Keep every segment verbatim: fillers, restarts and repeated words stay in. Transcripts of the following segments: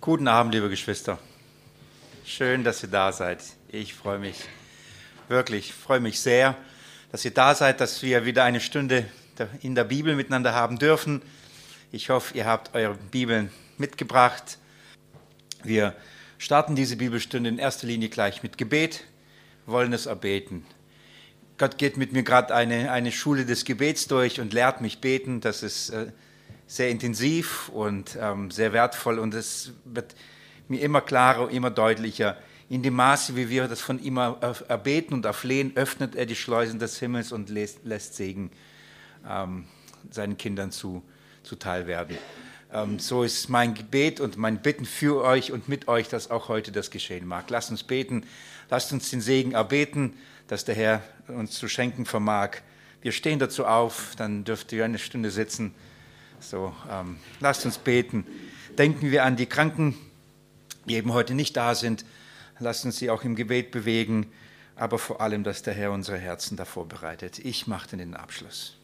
Guten Abend, liebe Geschwister. Schön, dass ihr da seid. Ich freue mich wirklich, freue mich sehr, dass ihr da seid, dass wir wieder eine Stunde in der Bibel miteinander haben dürfen. Ich hoffe, ihr habt eure Bibeln mitgebracht. Wir starten diese Bibelstunde in erster Linie gleich mit Gebet, wollen es erbeten. Gott geht mit mir gerade eine, eine Schule des Gebets durch und lehrt mich beten. Das ist äh, sehr intensiv und ähm, sehr wertvoll, und es wird mir immer klarer, immer deutlicher. In dem Maße, wie wir das von ihm erbeten und erflehen, öffnet er die Schleusen des Himmels und lässt, lässt Segen ähm, seinen Kindern zu, zuteil werden. Ähm, so ist mein Gebet und mein Bitten für euch und mit euch, dass auch heute das geschehen mag. Lasst uns beten, lasst uns den Segen erbeten, dass der Herr uns zu schenken vermag. Wir stehen dazu auf, dann dürft ihr eine Stunde sitzen. So, ähm, lasst uns beten. Denken wir an die Kranken, die eben heute nicht da sind. Lasst uns sie auch im Gebet bewegen, aber vor allem, dass der Herr unsere Herzen davor bereitet. Ich mache den Abschluss.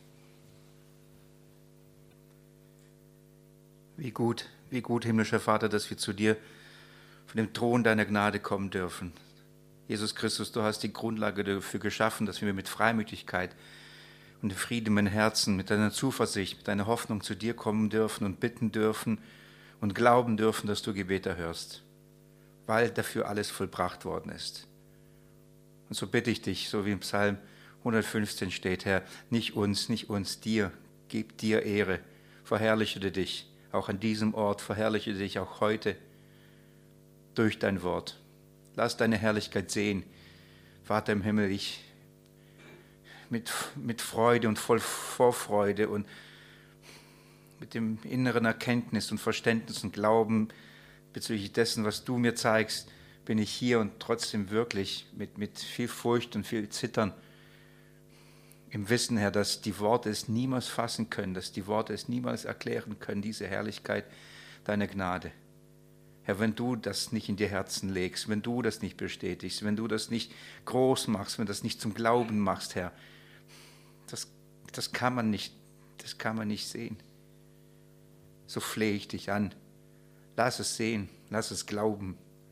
Wie gut, wie gut, himmlischer Vater, dass wir zu dir von dem Thron deiner Gnade kommen dürfen. Jesus Christus, du hast die Grundlage dafür geschaffen, dass wir mit Freimütigkeit und Frieden im Herzen, mit deiner Zuversicht, mit deiner Hoffnung zu dir kommen dürfen und bitten dürfen und glauben dürfen, dass du Gebete hörst, weil dafür alles vollbracht worden ist. Und so bitte ich dich, so wie im Psalm hundertfünfzehn steht, Herr, nicht uns, nicht uns, dir, gib dir Ehre, verherrliche dich, auch an diesem Ort, verherrliche dich auch heute durch dein Wort. Lass deine Herrlichkeit sehen, Vater im Himmel, ich Mit, mit Freude und voll Vorfreude und mit dem inneren Erkenntnis und Verständnis und Glauben bezüglich dessen, was du mir zeigst, bin ich hier und trotzdem wirklich mit, mit viel Furcht und viel Zittern im Wissen, Herr, dass die Worte es niemals fassen können, dass die Worte es niemals erklären können, diese Herrlichkeit deiner Gnade. Herr, wenn du das nicht in die Herzen legst, wenn du das nicht bestätigst, wenn du das nicht groß machst, wenn du das nicht zum Glauben machst, Herr, Das, das, kann man nicht, das kann man nicht sehen. So flehe ich dich an. Lass es sehen, lass es glauben.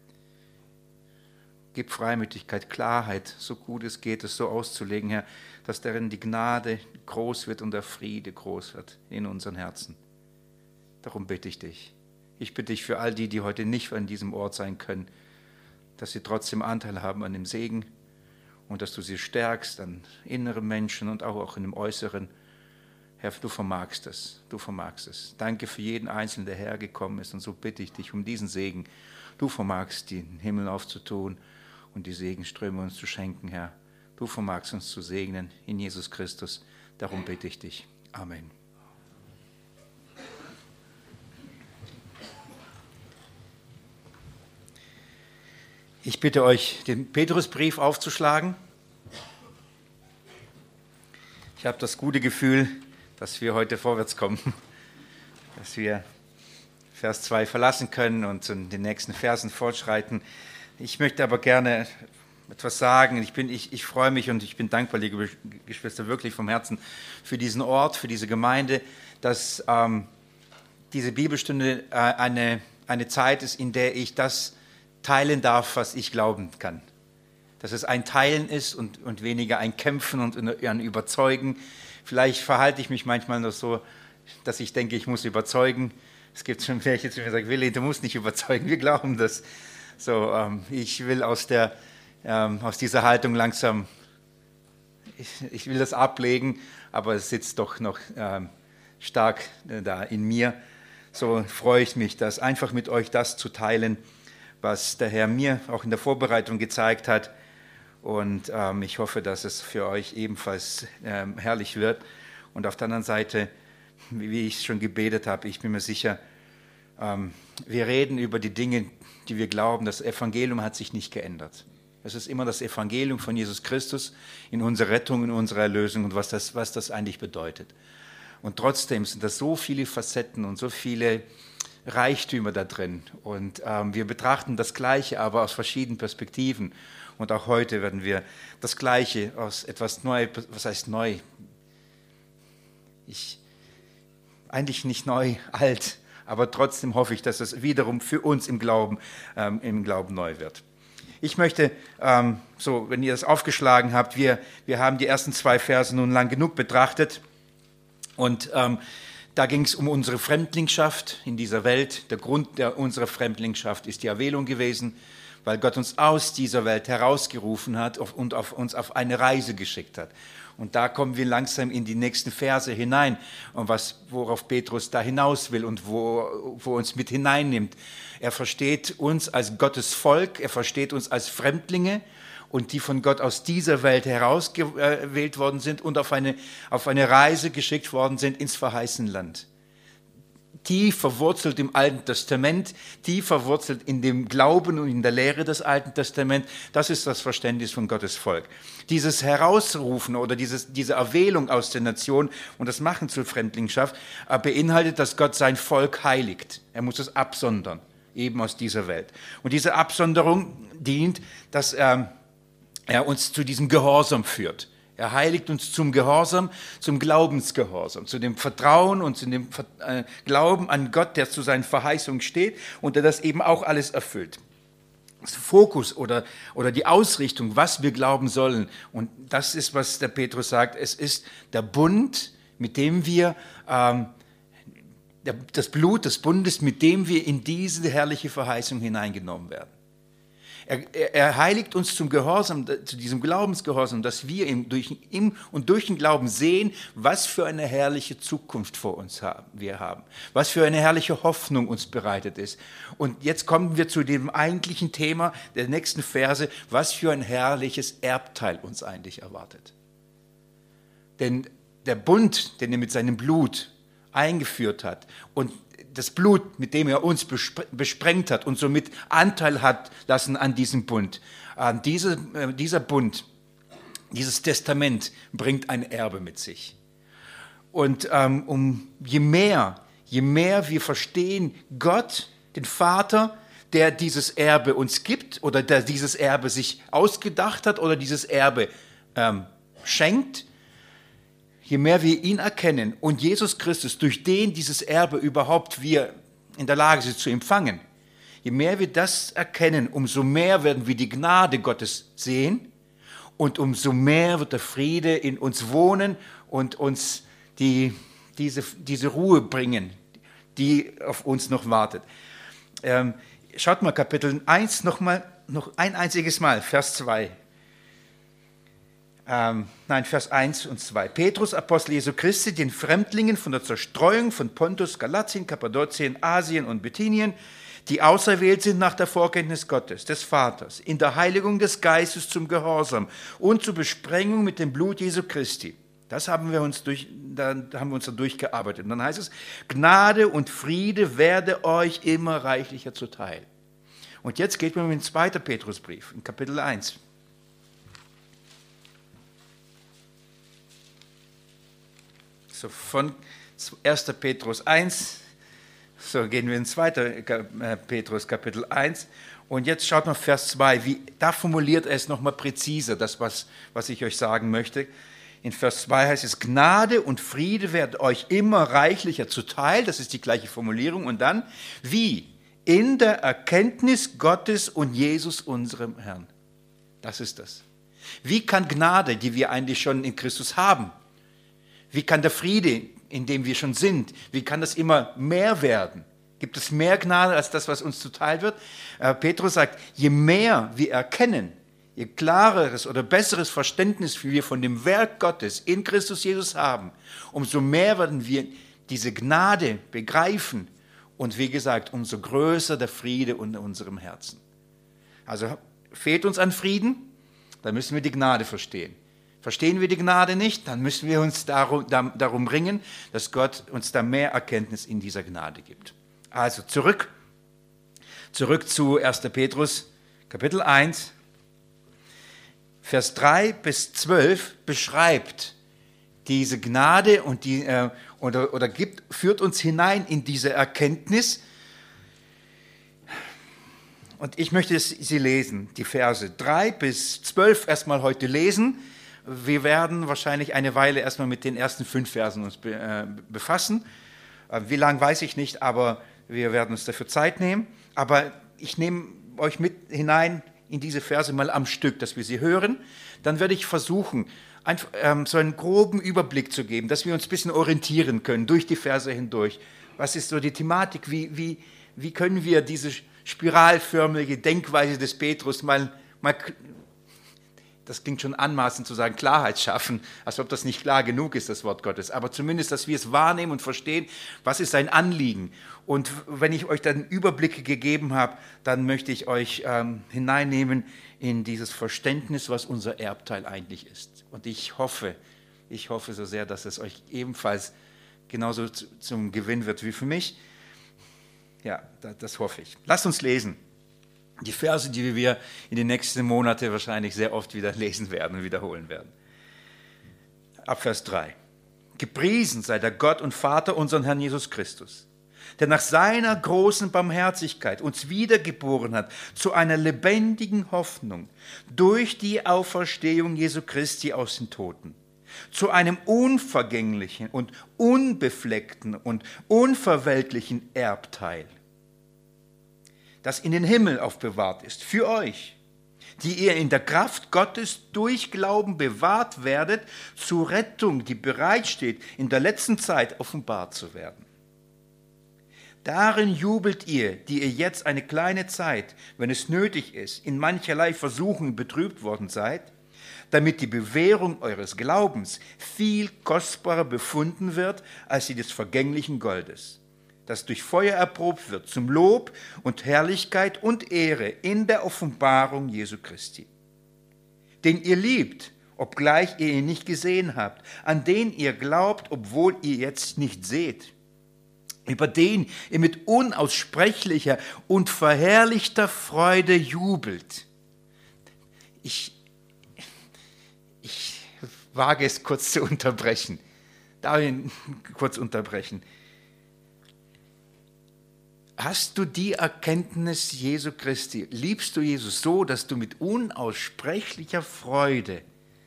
Gib Freimütigkeit, Klarheit, so gut es geht, es so auszulegen, Herr, dass darin die Gnade groß wird und der Friede groß wird in unseren Herzen. Darum bitte ich dich. Ich bitte dich für all die, die heute nicht an diesem Ort sein können, dass sie trotzdem Anteil haben an dem Segen, und dass du sie stärkst an inneren Menschen und auch in dem Äußeren. Herr, du vermagst es, du vermagst es. Danke für jeden Einzelnen, der hergekommen ist, und so bitte ich dich um diesen Segen. Du vermagst, den Himmel aufzutun und die Segenströme uns zu schenken, Herr. Du vermagst uns zu segnen in Jesus Christus. Darum bitte ich dich. Amen. Ich bitte euch, den Petrusbrief aufzuschlagen. Ich habe das gute Gefühl, dass wir heute vorwärts kommen, dass wir Vers zwei verlassen können und zu den nächsten Versen fortschreiten. Ich möchte aber gerne etwas sagen. Ich, bin, ich, ich freue mich und ich bin dankbar, liebe Geschwister, wirklich vom Herzen für diesen Ort, für diese Gemeinde, dass ähm, diese Bibelstunde äh, eine, eine Zeit ist, in der ich das teilen darf, was ich glauben kann. Dass es ein Teilen ist und, und weniger ein Kämpfen und ein Überzeugen. Vielleicht verhalte ich mich manchmal noch so, dass ich denke, ich muss überzeugen. Es gibt schon welche, die mir sagen, Willi, du musst nicht überzeugen, wir glauben das. So, ähm, ich will aus, der, ähm, aus dieser Haltung langsam, ich, ich will das ablegen, aber es sitzt doch noch ähm, stark äh, da in mir. So freue ich mich, das einfach mit euch das zu teilen, was der Herr mir auch in der Vorbereitung gezeigt hat. Und ähm, ich hoffe, dass es für euch ebenfalls ähm, herrlich wird. Und auf der anderen Seite, wie, wie ich schon gebetet habe, ich bin mir sicher, ähm, wir reden über die Dinge, die wir glauben. Das Evangelium hat sich nicht geändert. Es ist immer das Evangelium von Jesus Christus in unserer Rettung, in unserer Erlösung und was das, was das eigentlich bedeutet. Und trotzdem sind das so viele Facetten und so viele Reichtümer da drin, und ähm, wir betrachten das Gleiche, aber aus verschiedenen Perspektiven, und auch heute werden wir das Gleiche aus etwas neu, was heißt neu? Ich, eigentlich nicht neu, alt, aber trotzdem hoffe ich, dass es wiederum für uns im Glauben, ähm, im Glauben neu wird. Ich möchte, ähm, so, wenn ihr das aufgeschlagen habt, wir, wir haben die ersten zwei Verse nun lang genug betrachtet und ähm, da ging es um unsere Fremdlingschaft in dieser Welt. Der Grund der, unserer Fremdlingschaft ist die Erwählung gewesen, weil Gott uns aus dieser Welt herausgerufen hat und auf uns auf eine Reise geschickt hat. Und da kommen wir langsam in die nächsten Verse hinein, und was, worauf Petrus da hinaus will und wo, wo uns mit hineinnimmt. Er versteht uns als Gottes Volk, er versteht uns als Fremdlinge und die von Gott aus dieser Welt herausgewählt worden sind und auf eine, auf eine Reise geschickt worden sind ins verheißene Land. Tief verwurzelt im Alten Testament, tief verwurzelt in dem Glauben und in der Lehre des Alten Testaments. Das ist das Verständnis von Gottes Volk. Dieses Herausrufen oder dieses, diese Erwählung aus der Nation und das Machen zur Fremdlingschaft beinhaltet, dass Gott sein Volk heiligt. Er muss es absondern, eben aus dieser Welt. Und diese Absonderung dient, dass er, er uns zu diesem Gehorsam führt. Er heiligt uns zum Gehorsam, zum Glaubensgehorsam, zu dem Vertrauen und zu dem äh, Glauben an Gott, der zu seinen Verheißungen steht und der das eben auch alles erfüllt. Das Fokus oder, oder die Ausrichtung, was wir glauben sollen, und das ist, was der Petrus sagt, es ist der Bund, mit dem wir, ähm, der, das Blut des Bundes, mit dem wir in diese herrliche Verheißung hineingenommen werden. Er, er heiligt uns zum Gehorsam, zu diesem Glaubensgehorsam, dass wir im, durch, im und durch den Glauben sehen, was für eine herrliche Zukunft vor uns haben, wir haben, was für eine herrliche Hoffnung uns bereitet ist. Und jetzt kommen wir zu dem eigentlichen Thema der nächsten Verse, was für ein herrliches Erbteil uns eigentlich erwartet. Denn der Bund, den er mit seinem Blut eingeführt hat und das Blut, mit dem er uns besprengt hat und somit Anteil hat lassen an diesem Bund. Diese, dieser Bund, dieses Testament bringt ein Erbe mit sich. Und ähm, um, je mehr, je mehr wir verstehen, Gott, den Vater, der dieses Erbe uns gibt oder der dieses Erbe sich ausgedacht hat oder dieses Erbe ähm, schenkt, je mehr wir ihn erkennen und Jesus Christus, durch den dieses Erbe überhaupt wir in der Lage sind zu empfangen, je mehr wir das erkennen, umso mehr werden wir die Gnade Gottes sehen und umso mehr wird der Friede in uns wohnen und uns die, diese, diese Ruhe bringen, die auf uns noch wartet. Ähm, schaut mal Kapitel eins noch mal, noch ein einziges Mal, Vers zwei. Ähm, nein, Vers eins und zwei. Petrus, Apostel Jesu Christi, den Fremdlingen von der Zerstreuung von Pontus, Galatien, Kappadokien, Asien und Bithynien, die auserwählt sind nach der Vorkenntnis Gottes, des Vaters, in der Heiligung des Geistes zum Gehorsam und zur Besprengung mit dem Blut Jesu Christi. Das haben wir uns durch, da haben wir uns da durchgearbeitet. Und dann heißt es, Gnade und Friede werde euch immer reichlicher zuteil. Und jetzt geht man in den zweiten Petrusbrief, in Kapitel eins. So von erster Petrus eins, so gehen wir in zweiter Petrus Kapitel eins und jetzt schaut mal Vers zwei, wie, da formuliert er es nochmal präziser, das was, was ich euch sagen möchte. In Vers zwei heißt es, Gnade und Friede werden euch immer reichlicher zuteil, das ist die gleiche Formulierung, und dann, wie? In der Erkenntnis Gottes und Jesus unserem Herrn. Das ist das. Wie kann Gnade, die wir eigentlich schon in Christus haben, wie kann der Friede, in dem wir schon sind, wie kann das immer mehr werden? Gibt es mehr Gnade als das, was uns zuteil wird? Äh, Petrus sagt, je mehr wir erkennen, je klareres oder besseres Verständnis wir von dem Werk Gottes in Christus Jesus haben, umso mehr werden wir diese Gnade begreifen und wie gesagt, umso größer der Friede in unserem Herzen. Also fehlt uns an Frieden, dann müssen wir die Gnade verstehen. Verstehen wir die Gnade nicht, dann müssen wir uns darum, darum ringen, dass Gott uns da mehr Erkenntnis in dieser Gnade gibt. Also zurück, zurück zu erster Petrus, Kapitel eins, Vers drei bis zwölf beschreibt diese Gnade und die, äh, oder, oder gibt, führt uns hinein in diese Erkenntnis. Und ich möchte sie lesen, die Verse drei bis zwölf erstmal heute lesen. Wir werden wahrscheinlich eine Weile erstmal mit den ersten fünf Versen uns befassen. Wie lang weiß ich nicht, aber Wir werden uns dafür Zeit nehmen, aber ich nehme euch mit hinein in diese Verse mal am Stück, dass wir sie hören. Dann werde ich versuchen, einfach, ähm, so einen groben Überblick zu geben, dass wir uns ein bisschen orientieren können durch die Verse hindurch. Was ist so die Thematik? Wie, wie, wie können wir diese spiralförmige Denkweise des Petrus mal, mal, das klingt schon anmaßend zu sagen, Klarheit schaffen, als ob das nicht klar genug ist, das Wort Gottes. Aber zumindest, dass wir es wahrnehmen und verstehen, was ist sein Anliegen. Und wenn ich euch dann Überblicke gegeben habe, dann möchte ich euch ähm, hineinnehmen in dieses Verständnis, was unser Erbteil eigentlich ist. Und ich hoffe, ich hoffe so sehr, dass es euch ebenfalls genauso zu, zum Gewinn wird wie für mich. Ja, das, das hoffe ich. Lasst uns lesen. Die Verse, die wir in den nächsten Monaten wahrscheinlich sehr oft wieder lesen werden und wiederholen werden. Ab Vers drei. Gepriesen sei der Gott und Vater unseren Herrn Jesus Christus, der nach seiner großen Barmherzigkeit uns wiedergeboren hat zu einer lebendigen Hoffnung durch die Auferstehung Jesu Christi aus den Toten, zu einem unvergänglichen und unbefleckten und unverweltlichen Erbteil, das in den Himmel aufbewahrt ist, für euch, die ihr in der Kraft Gottes durch Glauben bewahrt werdet, zur Rettung, die bereitsteht, in der letzten Zeit offenbart zu werden. Darin jubelt ihr, die ihr jetzt eine kleine Zeit, wenn es nötig ist, in mancherlei Versuchungen betrübt worden seid, damit die Bewährung eures Glaubens viel kostbarer befunden wird als die des vergänglichen Goldes, das durch Feuer erprobt wird, zum Lob und Herrlichkeit und Ehre in der Offenbarung Jesu Christi. Den ihr liebt, obgleich ihr ihn nicht gesehen habt, an den ihr glaubt, obwohl ihr jetzt nicht seht, über den ihr mit unaussprechlicher und verherrlichter Freude jubelt. Ich, ich wage es kurz zu unterbrechen. Darf ich kurz unterbrechen? Hast du die Erkenntnis Jesu Christi? Liebst du Jesus so, dass du mit unaussprechlicher Freude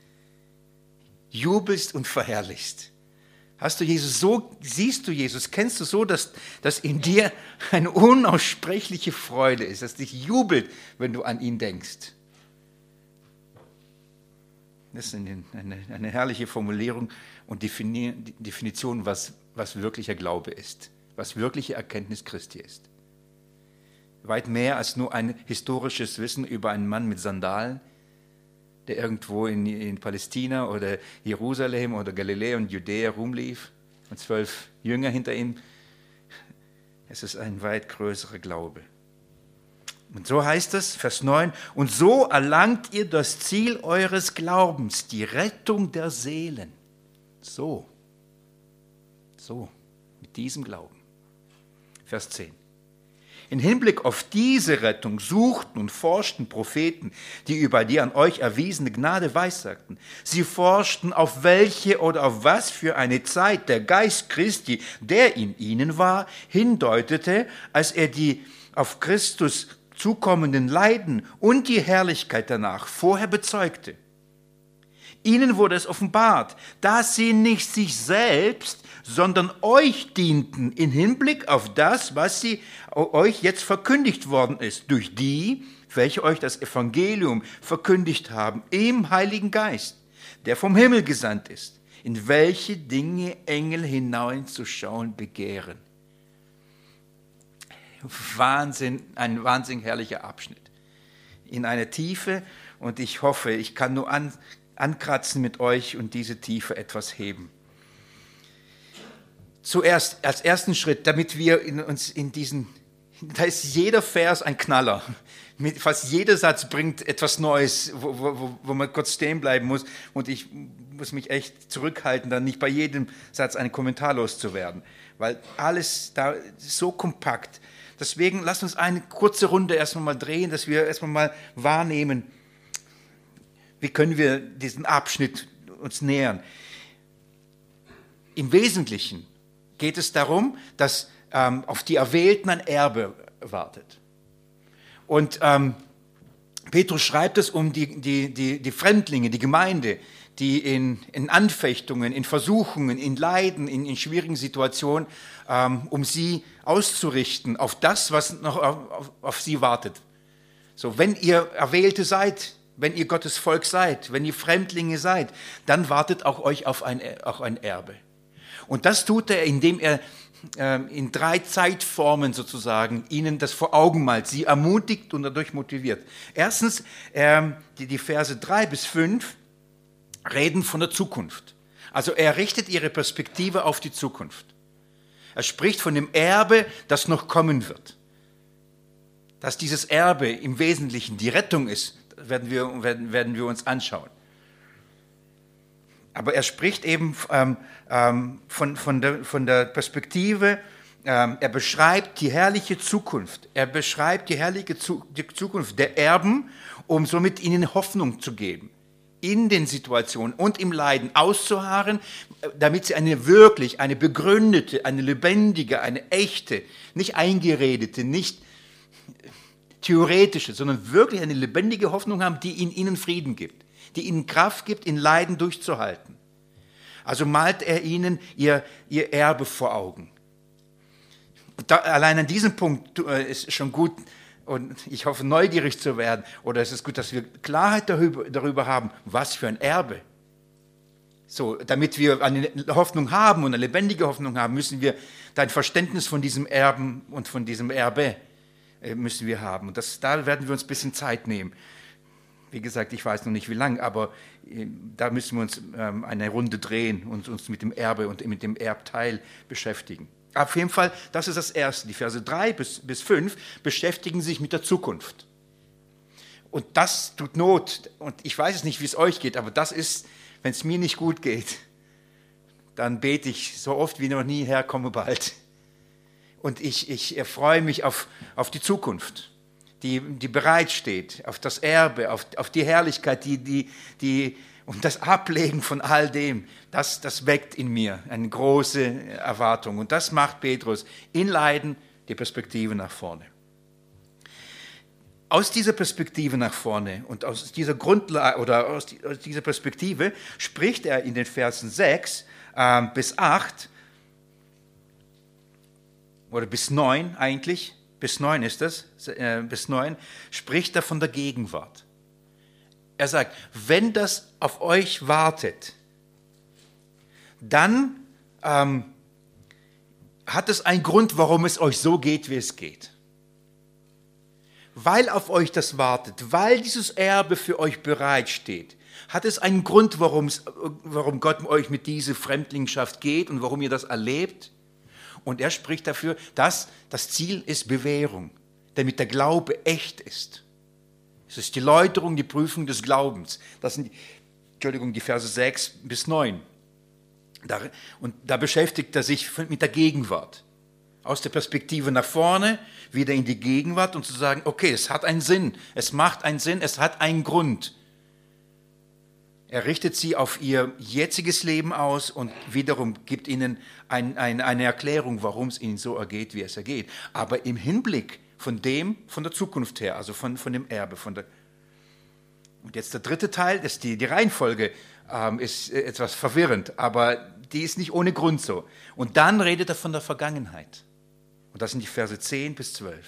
jubelst und verherrlichst? Hast du Jesus so, siehst du Jesus, kennst du so, dass, dass in dir eine unaussprechliche Freude ist, dass dich jubelt, wenn du an ihn denkst? Das ist eine, eine, eine herrliche Formulierung und Definition, was, was wirklicher Glaube ist, was wirkliche Erkenntnis Christi ist. Weit mehr als nur ein historisches Wissen über einen Mann mit Sandalen, der irgendwo in, in Palästina oder Jerusalem oder Galiläa und Judäa rumlief und zwölf Jünger hinter ihm. Es ist ein weit größerer Glaube. Und so heißt es, Vers neun, und so erlangt ihr das Ziel eures Glaubens, die Rettung der Seelen. So, so, mit diesem Glauben. Vers zehn. In Hinblick auf diese Rettung suchten und forschten Propheten, die über die an euch erwiesene Gnade weissagten. Sie forschten, auf welche oder auf was für eine Zeit der Geist Christi, der in ihnen war, hindeutete, als er die auf Christus zukommenden Leiden und die Herrlichkeit danach vorher bezeugte. Ihnen wurde es offenbart, dass sie nicht sich selbst, sondern euch dienten in Hinblick auf das, was sie euch jetzt verkündigt worden ist, durch die, welche euch das Evangelium verkündigt haben, im Heiligen Geist, der vom Himmel gesandt ist, in welche Dinge Engel hineinzuschauen begehren. Wahnsinn, ein wahnsinnig herrlicher Abschnitt. In eine Tiefe, und ich hoffe, ich kann nur an, ankratzen mit euch und diese Tiefe etwas heben. Zuerst, als ersten Schritt, damit wir in uns in diesen, da ist jeder Vers ein Knaller. Fast jeder Satz bringt etwas Neues, wo, wo, wo man kurz stehen bleiben muss. Und ich muss mich echt zurückhalten, dann nicht bei jedem Satz einen Kommentar loszuwerden. Weil alles da ist so kompakt. Deswegen lasst uns eine kurze Runde erstmal mal drehen, dass wir erstmal mal wahrnehmen, wie können wir diesen Abschnitt uns nähern. Im Wesentlichen geht es darum, dass ähm, auf die Erwählten ein Erbe wartet. Und ähm, Petrus schreibt es um die, die, die, die Fremdlinge, die Gemeinde, die in, in Anfechtungen, in Versuchungen, in Leiden, in, in schwierigen Situationen, ähm, um sie auszurichten auf das, was noch auf, auf, auf sie wartet. So, wenn ihr Erwählte seid, wenn ihr Gottes Volk seid, wenn ihr Fremdlinge seid, dann wartet auch euch auf ein, auch ein Erbe. Und das tut er, indem er äh, in drei Zeitformen sozusagen ihnen das vor Augen malt, sie ermutigt und dadurch motiviert. Erstens, äh, die, die Verse drei bis fünf reden von der Zukunft. Also er richtet ihre Perspektive auf die Zukunft. Er spricht von dem Erbe, das noch kommen wird. Dass dieses Erbe im Wesentlichen die Rettung ist, werden wir, werden, werden wir uns anschauen. Aber er spricht eben ähm, ähm, von, von, der, von der Perspektive, ähm, er beschreibt die herrliche Zukunft. Er beschreibt die herrliche Zu- die Zukunft der Erben, um somit ihnen Hoffnung zu geben. In den Situationen und im Leiden auszuharren, damit sie eine wirklich, eine begründete, eine lebendige, eine echte, nicht eingeredete, nicht theoretische, sondern wirklich eine lebendige Hoffnung haben, die in ihnen Frieden gibt, die ihnen Kraft gibt, in Leiden durchzuhalten. Also malt er ihnen ihr, ihr Erbe vor Augen. Da, allein an diesem Punkt äh, ist schon gut, und ich hoffe, neugierig zu werden, oder es ist gut, dass wir Klarheit darüber, darüber haben, was für ein Erbe. So, damit wir eine Hoffnung haben und eine lebendige Hoffnung haben, müssen wir ein Verständnis von diesem Erben und von diesem Erbe äh, müssen wir haben. Und das, da werden wir uns ein bisschen Zeit nehmen. Wie gesagt, ich weiß noch nicht wie lang, aber äh, da müssen wir uns ähm, eine Runde drehen und uns mit dem Erbe und mit dem Erbteil beschäftigen. Auf jeden Fall, das ist das Erste. Die Verse drei bis, bis fünf beschäftigen sich mit der Zukunft. Und das tut Not. Und ich weiß es nicht, wie es euch geht, aber das ist, wenn es mir nicht gut geht, dann bete ich so oft wie noch nie, Herr, komme bald. Und ich, ich freue mich auf, auf die Zukunft, die, die bereitsteht, auf das Erbe, auf, auf die Herrlichkeit, die, die, die, und das Ablegen von all dem, das, das weckt in mir eine große Erwartung. Und das macht Petrus in Leiden die Perspektive nach vorne. Aus dieser Perspektive nach vorne und aus dieser Grundlage oder aus, die, aus dieser Perspektive spricht er in den Versen sechs äh, bis acht oder bis neun eigentlich, bis neun ist das, äh, bis neun, spricht er von der Gegenwart. Er sagt, wenn das auf euch wartet, dann ähm, hat es einen Grund, warum es euch so geht, wie es geht. Weil auf euch das wartet, weil dieses Erbe für euch bereitsteht, hat es einen Grund, warum Gott euch mit dieser Fremdlingschaft geht und warum ihr das erlebt. Und er spricht dafür, dass das Ziel ist Bewährung, damit der Glaube echt ist. Es ist die Läuterung, die Prüfung des Glaubens. Das sind, Entschuldigung, die Verse sechs bis neun. Da, und da beschäftigt er sich mit der Gegenwart. Aus der Perspektive nach vorne, wieder in die Gegenwart und zu sagen, okay, es hat einen Sinn, es macht einen Sinn, es hat einen Grund. Er richtet sie auf ihr jetziges Leben aus und wiederum gibt ihnen ein, ein, eine Erklärung, warum es ihnen so ergeht, wie es ergeht. Aber im Hinblick von dem, von der Zukunft her, also von, von dem Erbe. Von der und jetzt der dritte Teil, das die, die Reihenfolge ähm, ist etwas verwirrend, aber die ist nicht ohne Grund so. Und dann redet er von der Vergangenheit. Und das sind die Verse zehn bis zwölf.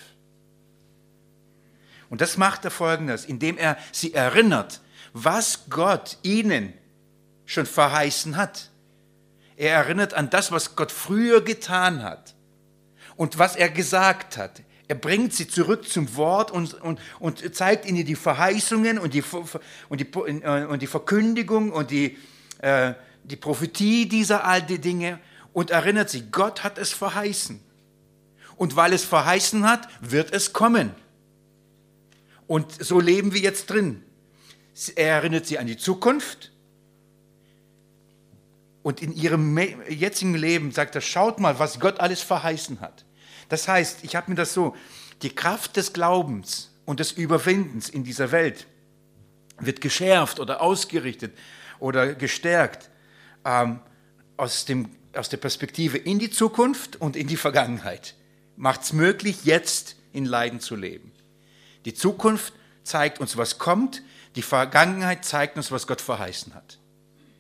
Und das macht er Folgendes, indem er sie erinnert, was Gott ihnen schon verheißen hat. Er erinnert an das, was Gott früher getan hat und was er gesagt hat. Er bringt sie zurück zum Wort und, und, und zeigt ihnen die Verheißungen und die, und die, und die Verkündigung und die, äh, die Prophetie dieser all die Dinge und erinnert sie, Gott hat es verheißen. Und weil es verheißen hat, wird es kommen. Und so leben wir jetzt drin. Er erinnert sie an die Zukunft. Und in ihrem jetzigen Leben sagt er, schaut mal, was Gott alles verheißen hat. Das heißt, ich habe mir das so, die Kraft des Glaubens und des Überwindens in dieser Welt wird geschärft oder ausgerichtet oder gestärkt ähm, aus, dem, aus der Perspektive in die Zukunft und in die Vergangenheit. Macht es möglich, jetzt in Leiden zu leben. Die Zukunft zeigt uns, was kommt, die Vergangenheit zeigt uns, was Gott verheißen hat.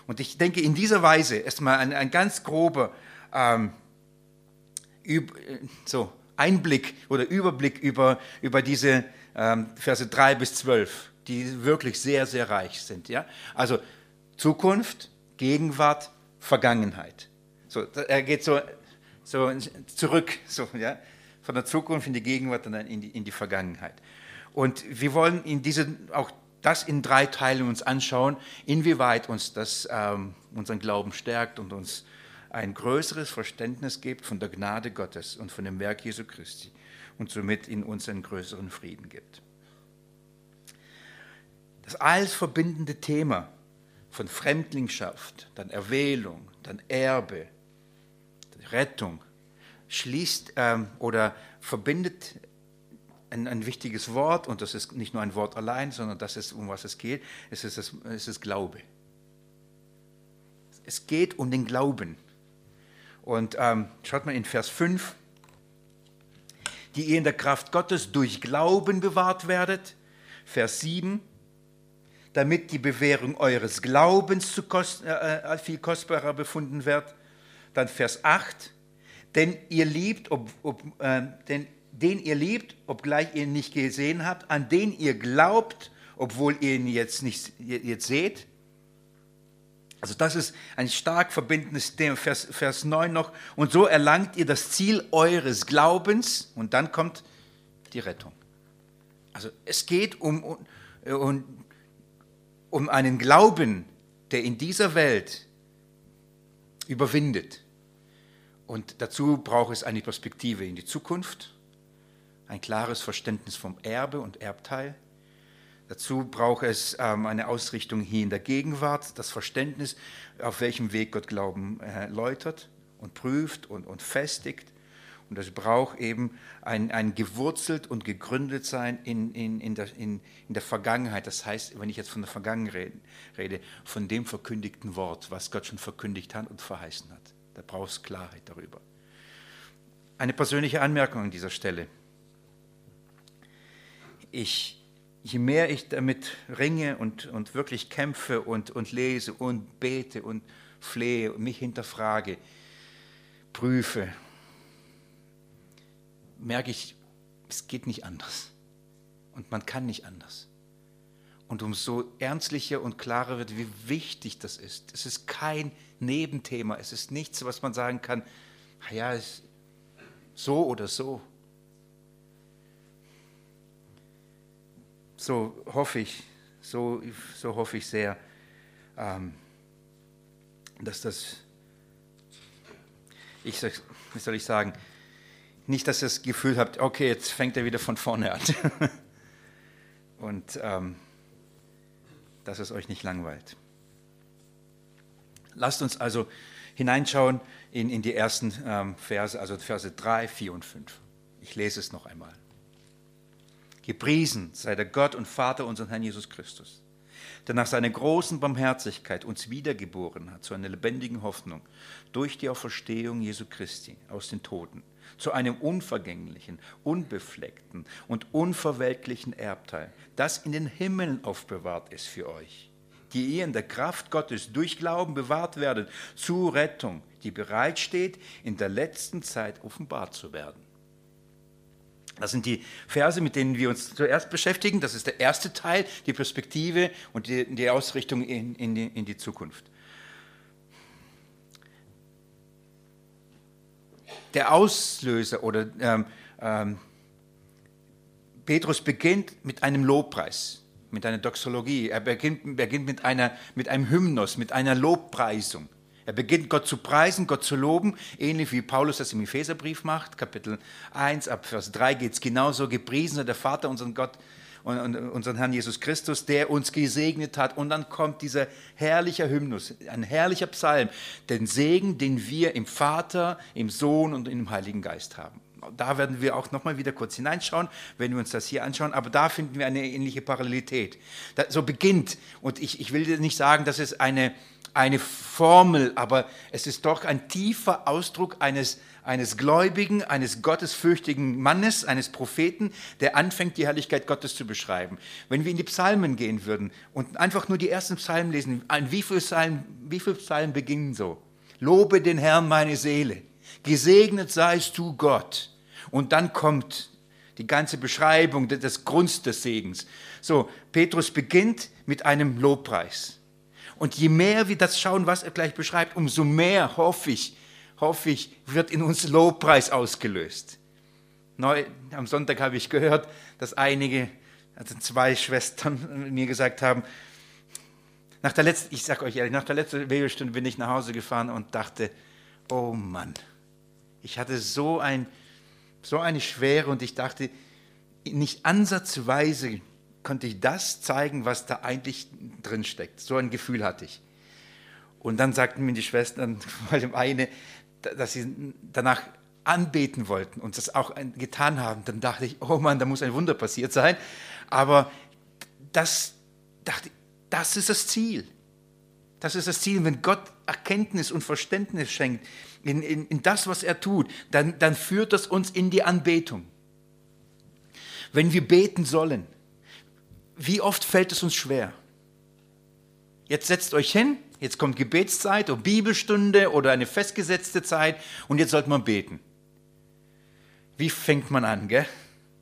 Und ich denke, in dieser Weise erstmal ein, ein ganz grober ähm, Üb, so Einblick oder Überblick über, über diese ähm, Verse drei bis zwölf, die wirklich sehr, sehr reich sind. Ja? Also Zukunft, Gegenwart, Vergangenheit. So, er geht so, so zurück, so, ja? Von der Zukunft in die Gegenwart und dann in die, in die Vergangenheit. Und wir wollen in diese, auch das in drei Teilen uns anschauen, inwieweit uns das ähm, unseren Glauben stärkt und uns ein größeres Verständnis gibt von der Gnade Gottes und von dem Werk Jesu Christi und somit in uns einen größeren Frieden gibt. Das alles verbindende Thema von Fremdlingschaft, dann Erwählung, dann Erbe, Rettung, schließt ähm, oder verbindet ein, ein wichtiges Wort, und das ist nicht nur ein Wort allein, sondern das ist, um was es geht, es ist, das, es ist Glaube. Es geht um den Glauben. Und ähm, schaut mal in Vers fünf, die ihr in der Kraft Gottes durch Glauben bewahrt werdet. Vers sieben, damit die Bewährung eures Glaubens zu kost, äh, viel kostbarer befunden wird. Dann Vers acht, denn ihr liebt, ob, ob, äh, denn, den ihr liebt, obgleich ihr ihn nicht gesehen habt, an den ihr glaubt, obwohl ihr ihn jetzt nicht jetzt seht. Also das ist ein stark verbindendes Thema, Vers, Vers neun noch. Und so erlangt ihr das Ziel eures Glaubens und dann kommt die Rettung. Also es geht um, um, um, um einen Glauben, der in dieser Welt überwindet. Und dazu braucht es eine Perspektive in die Zukunft, ein klares Verständnis vom Erbe und Erbteil. Dazu braucht es ähm, eine Ausrichtung hier in der Gegenwart, das Verständnis, auf welchem Weg Gott Glauben äh, läutert und prüft und, und festigt. Und es braucht eben ein, ein gewurzelt und gegründet sein in, in, in, der, in, in der Vergangenheit. Das heißt, wenn ich jetzt von der Vergangenheit rede, von dem verkündigten Wort, was Gott schon verkündigt hat und verheißen hat. Da braucht es Klarheit darüber. Eine persönliche Anmerkung an dieser Stelle. Ich, je mehr ich damit ringe und, und wirklich kämpfe und, und lese und bete und flehe und mich hinterfrage, prüfe, merke ich, es geht nicht anders. Und man kann nicht anders. Und umso ernstlicher und klarer wird, wie wichtig das ist. Es ist kein Nebenthema. Es ist nichts, was man sagen kann, ja, ist so oder so. So hoffe ich, so, so hoffe ich sehr, ähm, dass das, ich, wie soll ich sagen, nicht, dass ihr das Gefühl habt, okay, jetzt fängt er wieder von vorne an. Und ähm, dass es euch nicht langweilt. Lasst uns also hineinschauen in, in die ersten ähm, Verse, also Verse drei, vier und fünf. Ich lese es noch einmal. Gepriesen sei der Gott und Vater unseres Herrn Jesus Christus, der nach seiner großen Barmherzigkeit uns wiedergeboren hat zu einer lebendigen Hoffnung durch die Auferstehung Jesu Christi aus den Toten, zu einem unvergänglichen, unbefleckten und unverwelklichen Erbteil, das in den Himmeln aufbewahrt ist für euch, die ihr in der Kraft Gottes durch Glauben bewahrt werdet, zur Rettung, die bereitsteht, in der letzten Zeit offenbart zu werden. Das sind die Verse, mit denen wir uns zuerst beschäftigen. Das ist der erste Teil, die Perspektive und die, die Ausrichtung in, in, die, in die Zukunft. Der Auslöser oder ähm, ähm, Petrus beginnt mit einem Lobpreis, mit einer Doxologie. Er beginnt, beginnt mit, einer, mit einem Hymnus, mit einer Lobpreisung. Er beginnt Gott zu preisen, Gott zu loben, ähnlich wie Paulus das im Epheserbrief macht. Kapitel eins, ab Vers drei geht es genauso. Gepriesen sei der Vater, unseren Gott und, und unseren Herrn Jesus Christus, der uns gesegnet hat. Und dann kommt dieser herrliche Hymnus, ein herrlicher Psalm, den Segen, den wir im Vater, im Sohn und im Heiligen Geist haben. Da werden wir auch nochmal wieder kurz hineinschauen, wenn wir uns das hier anschauen, aber da finden wir eine ähnliche Parallelität. Da, so beginnt, und ich, ich will nicht sagen, dass es eine, eine Formel, aber es ist doch ein tiefer Ausdruck eines, eines Gläubigen, eines gottesfürchtigen Mannes, eines Propheten, der anfängt, die Herrlichkeit Gottes zu beschreiben. Wenn wir in die Psalmen gehen würden und einfach nur die ersten Psalmen lesen, an wie viele Psalmen, wie viele Psalmen beginnen so? Lobe den Herrn meine Seele, gesegnet seist du Gott. Und dann kommt die ganze Beschreibung des Grunds des Segens. So, Petrus beginnt mit einem Lobpreis. Und je mehr wir das schauen, was er gleich beschreibt, umso mehr, hoffe ich, hoffe ich, wird in uns Lobpreis ausgelöst. Neu, am Sonntag habe ich gehört, dass einige, also zwei Schwestern mir gesagt haben, nach der letzten, ich sage euch ehrlich, nach der letzten Bibelstunde bin ich nach Hause gefahren und dachte, oh Mann, ich hatte so, ein, so eine Schwere und ich dachte, nicht ansatzweise konnte ich das zeigen, was da eigentlich drin steckt. So ein Gefühl hatte ich. Und dann sagten mir die Schwestern, vor allem eine, dass sie danach anbeten wollten und das auch getan haben. Dann dachte ich, oh Mann, da muss ein Wunder passiert sein. Aber das, dachte, das ist das Ziel. Das ist das Ziel. Wenn Gott Erkenntnis und Verständnis schenkt in, in, in das, was er tut, dann, dann führt das uns in die Anbetung. Wenn wir beten sollen, wie oft fällt es uns schwer? Jetzt setzt euch hin, jetzt kommt Gebetszeit oder Bibelstunde oder eine festgesetzte Zeit und jetzt sollte man beten. Wie fängt man an, gell?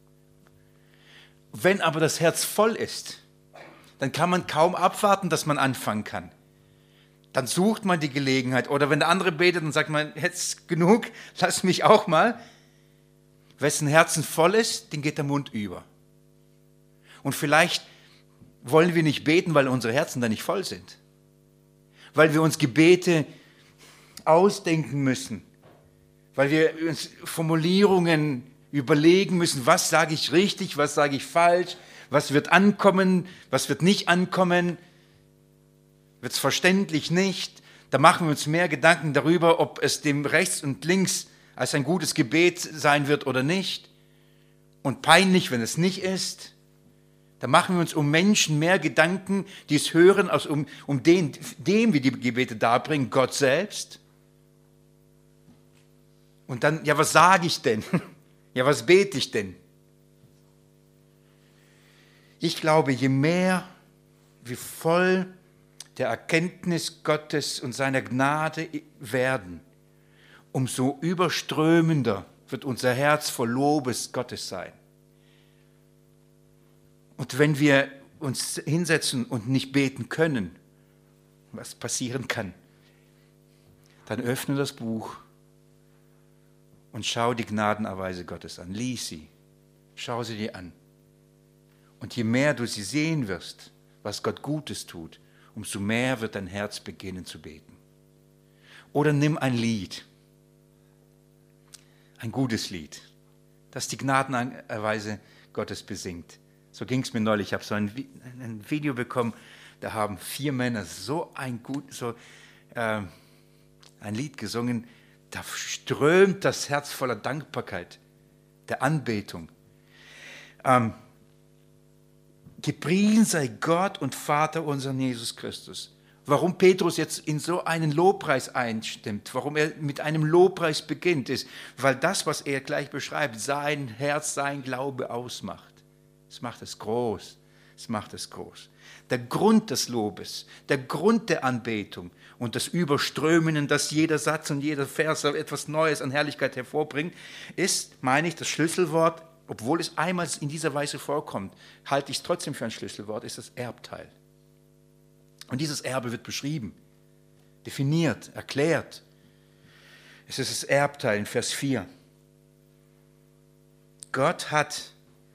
Wenn aber das Herz voll ist, dann kann man kaum abwarten, dass man anfangen kann. Dann sucht man die Gelegenheit. Oder wenn der andere betet, dann sagt man, jetzt genug, lass mich auch mal. Wessen Herzen voll ist, den geht der Mund über. Und vielleicht wollen wir nicht beten, weil unsere Herzen da nicht voll sind. Weil wir uns Gebete ausdenken müssen. Weil wir uns Formulierungen überlegen müssen, was sage ich richtig, was sage ich falsch, was wird ankommen, was wird nicht ankommen, wird es verständlich nicht. Da machen wir uns mehr Gedanken darüber, ob es dem rechts und links als ein gutes Gebet sein wird oder nicht. Und peinlich, wenn es nicht ist. Da machen wir uns um Menschen mehr Gedanken, die es hören, als um, um den, dem wir die Gebete darbringen, Gott selbst. Und dann, ja, was sage ich denn? Ja, was bete ich denn? Ich glaube, je mehr wir voll der Erkenntnis Gottes und seiner Gnade werden, umso überströmender wird unser Herz voll Lobes Gottes sein. Und wenn wir uns hinsetzen und nicht beten können, was passieren kann, dann öffne das Buch und schau die Gnadenerweise Gottes an. Lies sie, schau sie dir an. Und je mehr du sie sehen wirst, was Gott Gutes tut, umso mehr wird dein Herz beginnen zu beten. Oder nimm ein Lied, ein gutes Lied, das die Gnadenerweise Gottes besingt. So ging es mir neulich. Ich habe so ein, ein Video bekommen, da haben vier Männer so ein gut, so äh, ein Lied gesungen, da strömt das Herz voller Dankbarkeit, der Anbetung. Ähm, Gepriesen sei Gott und Vater unseren Jesus Christus. Warum Petrus jetzt in so einen Lobpreis einstimmt, warum er mit einem Lobpreis beginnt, ist, weil das, was er gleich beschreibt, sein Herz, sein Glaube ausmacht. Es macht es groß, es macht es groß. Der Grund des Lobes, der Grund der Anbetung und das Überströmen, dass jeder Satz und jeder Vers etwas Neues an Herrlichkeit hervorbringt, ist, meine ich, das Schlüsselwort, obwohl es einmal in dieser Weise vorkommt, halte ich es trotzdem für ein Schlüsselwort, ist das Erbteil. Und dieses Erbe wird beschrieben, definiert, erklärt. Es ist das Erbteil in Vers vier. Gott hat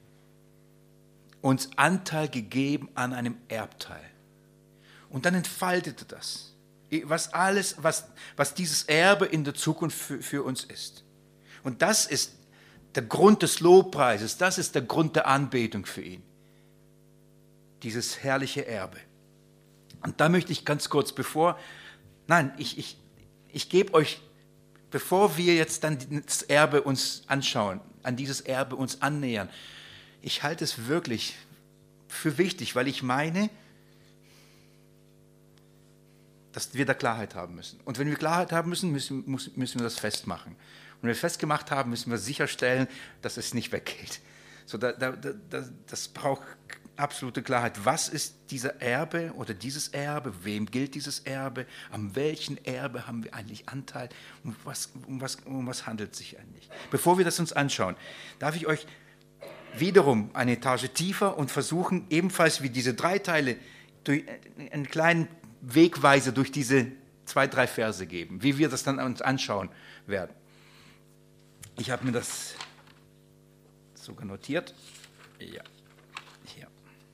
uns Anteil gegeben an einem Erbteil. Und dann entfaltete das, was alles, was, was dieses Erbe in der Zukunft für, für uns ist. Und das ist der Grund des Lobpreises, das ist der Grund der Anbetung für ihn. Dieses herrliche Erbe. Und da möchte ich ganz kurz, bevor, nein, ich, ich, ich gebe euch, bevor wir jetzt dann das Erbe uns anschauen, an dieses Erbe uns annähern, ich halte es wirklich für wichtig, weil ich meine, dass wir da Klarheit haben müssen. Und wenn wir Klarheit haben müssen, müssen, müssen wir das festmachen. Und wenn wir festgemacht haben, müssen wir sicherstellen, dass es nicht weggeht. So, da, da, da, das braucht absolute Klarheit. Was ist dieser Erbe oder dieses Erbe? Wem gilt dieses Erbe? An welchem Erbe haben wir eigentlich Anteil? Um was, um was, um was handelt es sich eigentlich? Bevor wir das uns anschauen, darf ich euch wiederum eine Etage tiefer und versuchen, ebenfalls wie diese drei Teile, durch einen kleinen Wegweiser durch diese zwei, drei Verse geben, wie wir das dann uns anschauen werden. Ich habe mir das sogar notiert. Ja, hier.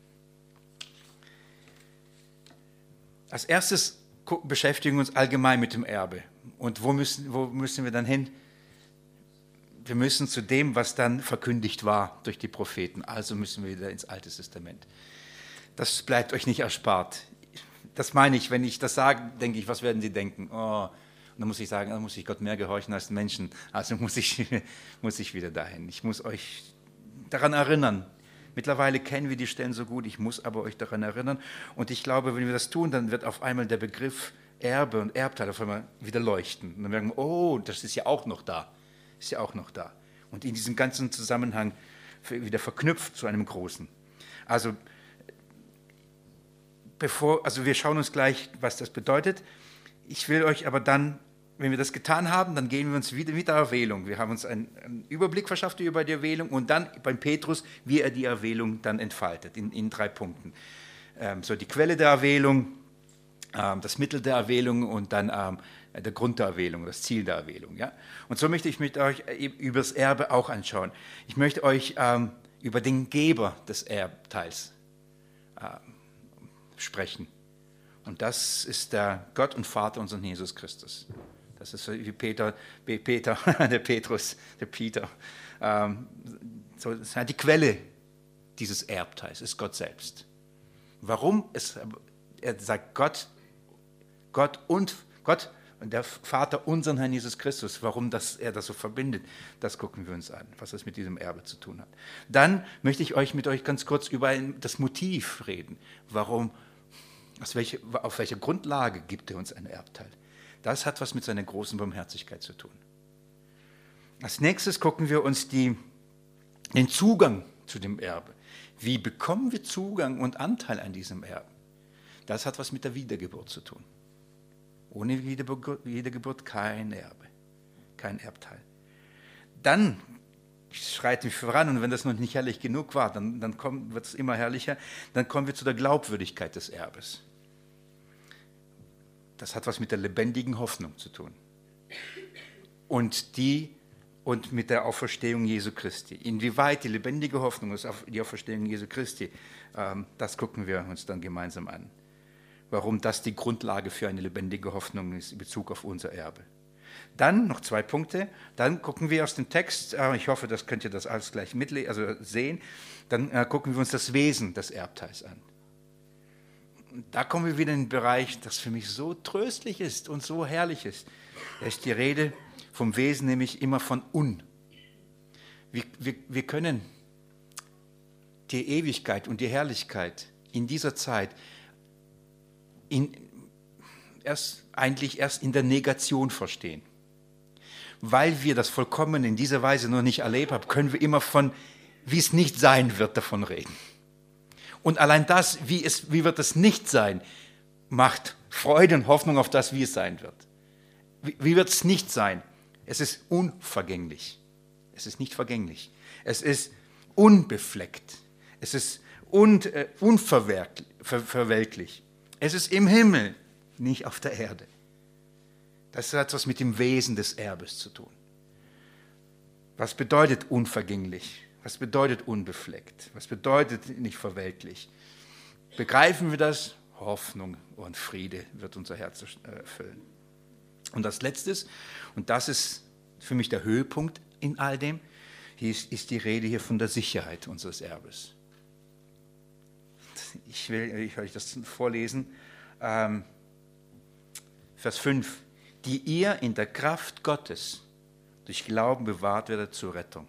Als erstes beschäftigen wir uns allgemein mit dem Erbe. Und wo müssen, wo müssen wir dann hin? Wir müssen zu dem, was dann verkündigt war durch die Propheten. Also müssen wir wieder ins Alte Testament. Das bleibt euch nicht erspart. Das meine ich, wenn ich das sage, denke ich, was werden sie denken? Oh, und dann muss ich sagen, dann muss ich Gott mehr gehorchen als den Menschen. Also muss ich, muss ich wieder dahin. Ich muss euch daran erinnern. Mittlerweile kennen wir die Stellen so gut, ich muss aber euch daran erinnern. Und ich glaube, wenn wir das tun, dann wird auf einmal der Begriff Erbe und Erbteil auf einmal wieder leuchten. Und dann merken wir, oh, das ist ja auch noch da. Ist ja auch noch da. Und in diesem ganzen Zusammenhang wieder verknüpft zu einem Großen. Also, bevor, also wir schauen uns gleich, was das bedeutet. Ich will euch aber dann, wenn wir das getan haben, dann gehen wir uns wieder mit der Erwählung. Wir haben uns einen, einen Überblick verschafft über die Erwählung und dann beim Petrus, wie er die Erwählung dann entfaltet, in, in drei Punkten. Ähm, so die Quelle der Erwählung, ähm, das Mittel der Erwählung und dann ähm, der Grund der Erwählung, das Ziel der Erwählung. Ja? Und so möchte ich mit euch über das Erbe auch anschauen. Ich möchte euch ähm, über den Geber des Erbteils ähm, sprechen. Und das ist der Gott und Vater unseren Jesus Christus. Das ist wie Peter, Peter der Petrus, der Peter. Ähm, so, das ist die Quelle dieses Erbteils, ist Gott selbst. Warum? Es, er sagt Gott, Gott und Gott und der Vater unseren Herrn Jesus Christus. Warum das, er das so verbindet, das gucken wir uns an, was das mit diesem Erbe zu tun hat. Dann möchte ich euch mit euch ganz kurz über das Motiv reden. Warum? Aus welche, auf welcher Grundlage gibt er uns ein Erbteil? Das hat was mit seiner großen Barmherzigkeit zu tun. Als nächstes gucken wir uns die, den Zugang zu dem Erbe. Wie bekommen wir Zugang und Anteil an diesem Erbe? Das hat was mit der Wiedergeburt zu tun. Ohne Wiedergeburt kein Erbe, kein Erbteil. Dann schreiten wir voran und wenn das noch nicht herrlich genug war, dann, dann wird es immer herrlicher, dann kommen wir zu der Glaubwürdigkeit des Erbes. Das hat was mit der lebendigen Hoffnung zu tun. Und, die, und mit der Auferstehung Jesu Christi. Inwieweit die lebendige Hoffnung ist, die Auferstehung Jesu Christi, ähm, das gucken wir uns dann gemeinsam an. Warum das die Grundlage für eine lebendige Hoffnung ist in Bezug auf unser Erbe. Dann noch zwei Punkte. Dann gucken wir aus dem Text, äh, ich hoffe, das könnt ihr das alles gleich mitle- also sehen, dann äh, gucken wir uns das Wesen des Erbteils an. Da kommen wir wieder in den Bereich, das für mich so tröstlich ist und so herrlich ist. Da ist die Rede vom Wesen, nämlich immer von Un. Wir, wir, wir können die Ewigkeit und die Herrlichkeit in dieser Zeit in, erst, eigentlich erst in der Negation verstehen. Weil wir das Vollkommene in dieser Weise noch nicht erlebt haben, können wir immer von, wie es nicht sein wird, davon reden. Und allein das, wie, es, wie wird es nicht sein, macht Freude und Hoffnung auf das, wie es sein wird. Wie, wie wird es nicht sein? Es ist unvergänglich. Es ist nicht vergänglich. Es ist unbefleckt. Es ist un, äh, unverwelklich. Es ist im Himmel, nicht auf der Erde. Das hat etwas mit dem Wesen des Erbes zu tun. Was bedeutet unvergänglich? Was bedeutet unbefleckt? Was bedeutet nicht verwelklich? Begreifen wir das? Hoffnung und Friede wird unser Herz erfüllen. Und das Letzte, und das ist für mich der Höhepunkt in all dem, hier ist, ist die Rede hier von der Sicherheit unseres Erbes. Ich will ich euch das vorlesen. Ähm, Vers fünf. Die ihr in der Kraft Gottes durch Glauben bewahrt werdet zur Rettung.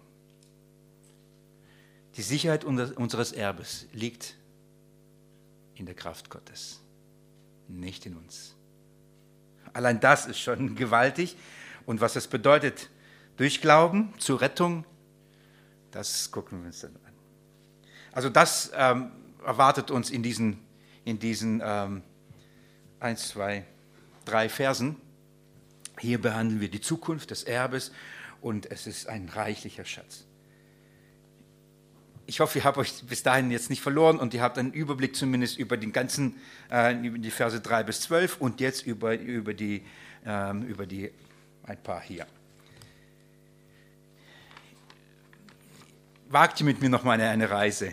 Die Sicherheit unseres Erbes liegt in der Kraft Gottes, nicht in uns. Allein das ist schon gewaltig. Und was es bedeutet, durch Glauben zur Rettung, das gucken wir uns dann an. Also das ähm, erwartet uns in diesen, in diesen ähm, eins, zwei, drei Versen. Hier behandeln wir die Zukunft des Erbes und es ist ein reichlicher Schatz. Ich hoffe, ihr habt euch bis dahin jetzt nicht verloren und ihr habt einen Überblick zumindest über den ganzen, äh, über die Verse drei bis zwölf und jetzt über, über, die, ähm, über die, ein paar hier. Wagt ihr mit mir noch mal eine, eine Reise?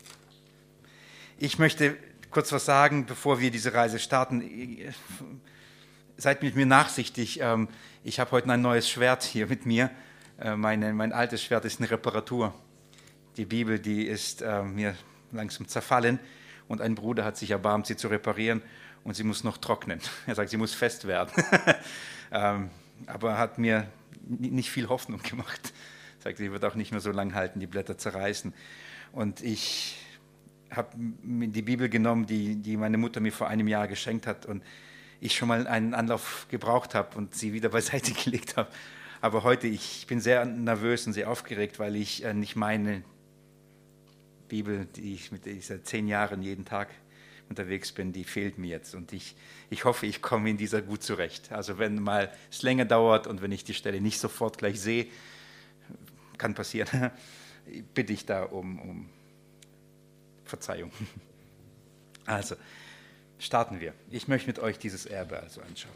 Ich möchte kurz was sagen, bevor wir diese Reise starten. Seid mit mir nachsichtig. Ich habe heute ein neues Schwert hier mit mir. Meine, mein altes Schwert ist eine Reparatur. Die Bibel, die ist äh, mir langsam zerfallen und ein Bruder hat sich erbarmt, sie zu reparieren und sie muss noch trocknen. Er sagt, sie muss fest werden. ähm, aber hat mir nicht viel Hoffnung gemacht. Er sagt, sie wird auch nicht mehr so lang halten, die Blätter zerreißen. Und ich habe die Bibel genommen, die, die meine Mutter mir vor einem Jahr geschenkt hat und ich schon mal einen Anlauf gebraucht habe und sie wieder beiseite gelegt habe. Aber heute, ich bin sehr nervös und sehr aufgeregt, weil ich äh, nicht meine Bibel, die ich mit dieser zehn Jahren jeden Tag unterwegs bin, die fehlt mir jetzt. Und ich, ich hoffe, ich komme in dieser gut zurecht. Also wenn mal es länger dauert und wenn ich die Stelle nicht sofort gleich sehe, kann passieren, bitte ich da um, um Verzeihung. Also, starten wir. Ich möchte mit euch dieses Erbe also anschauen.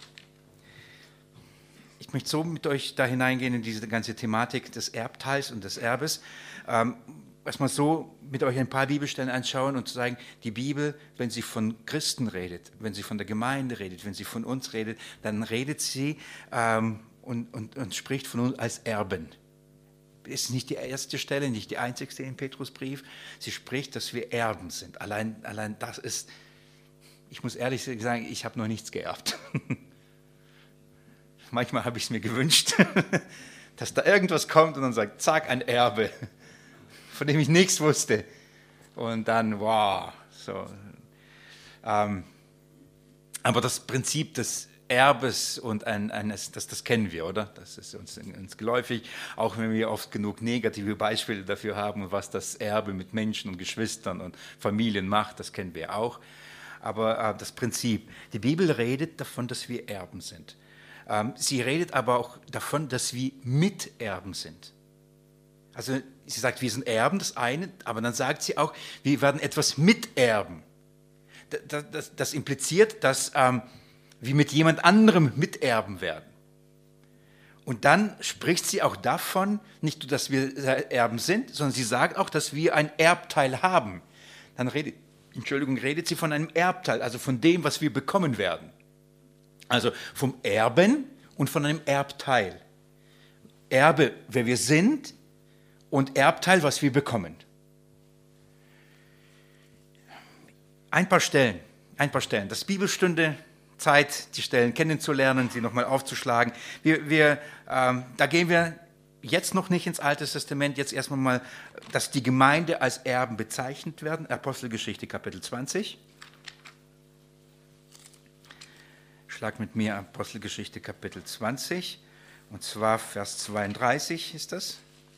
Ich möchte so mit euch da hineingehen in diese ganze Thematik des Erbteils und des Erbes. Ähm, erstmal so mit euch ein paar Bibelstellen anschauen und zu sagen, die Bibel, wenn sie von Christen redet, wenn sie von der Gemeinde redet, wenn sie von uns redet, dann redet sie ähm, und, und, und spricht von uns als Erben. Ist nicht die erste Stelle, nicht die einzigste im Petrusbrief. Sie spricht, dass wir Erben sind. Allein, allein das ist, ich muss ehrlich sagen, ich habe noch nichts geerbt. Manchmal habe ich es mir gewünscht, dass da irgendwas kommt und dann sagt, zack, ein Erbe, von dem ich nichts wusste. Und dann, wow. So. Ähm, aber das Prinzip des Erbes und ein, eines, das, das kennen wir, oder? Das ist uns, uns geläufig, auch wenn wir oft genug negative Beispiele dafür haben, was das Erbe mit Menschen und Geschwistern und Familien macht, das kennen wir auch. Aber äh, das Prinzip, die Bibel redet davon, dass wir Erben sind. Ähm, sie redet aber auch davon, dass wir Miterben sind. Also sie sagt, wir sind Erben, das eine, aber dann sagt sie auch, wir werden etwas miterben. Das, das, das impliziert, dass ähm, wir mit jemand anderem miterben werden. Und dann spricht sie auch davon, nicht nur, dass wir Erben sind, sondern sie sagt auch, dass wir ein Erbteil haben. Dann redet, Entschuldigung, redet sie von einem Erbteil, also von dem, was wir bekommen werden. Also vom Erben und von einem Erbteil. Erbe, wer wir sind, und Erbteil, was wir bekommen. Ein paar Stellen, ein paar Stellen. Das Bibelstunde Zeit, die Stellen kennenzulernen, sie nochmal aufzuschlagen. Wir, wir, ähm, da gehen wir jetzt noch nicht ins Alte Testament, jetzt erstmal mal, dass die Gemeinde als Erben bezeichnet werden. Apostelgeschichte Kapitel zwanzig. Schlag mit mir Apostelgeschichte Kapitel zwanzig, und zwar Vers zweiunddreißig ist das.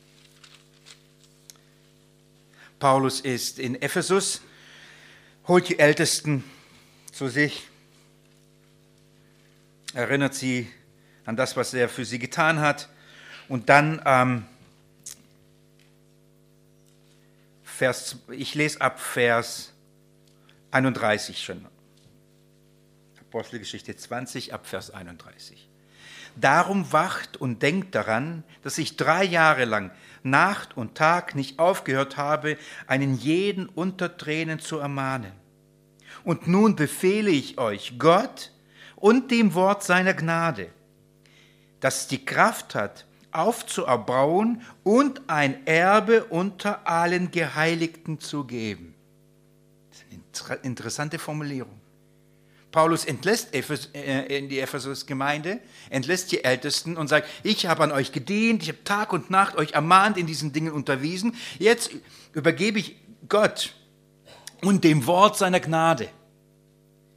Paulus ist in Ephesus, holt die Ältesten zu sich, erinnert sie an das, was er für sie getan hat. Und dann, ähm, Vers, ich lese ab Vers einunddreißig schon. Apostelgeschichte zwanzig, ab Vers einunddreißig. Darum wacht und denkt daran, dass ich drei Jahre lang Nacht und Tag nicht aufgehört habe, einen jeden unter Tränen zu ermahnen. Und nun befehle ich euch, Gott und dem Wort seiner Gnade, das die Kraft hat, aufzuerbauen und ein Erbe unter allen Geheiligten zu geben. Das ist eine interessante Formulierung. Paulus entlässt in die Ephesus-Gemeinde, entlässt die Ältesten und sagt, ich habe an euch gedient, ich habe Tag und Nacht euch ermahnt, in diesen Dingen unterwiesen. Jetzt übergebe ich Gott und dem Wort seiner Gnade.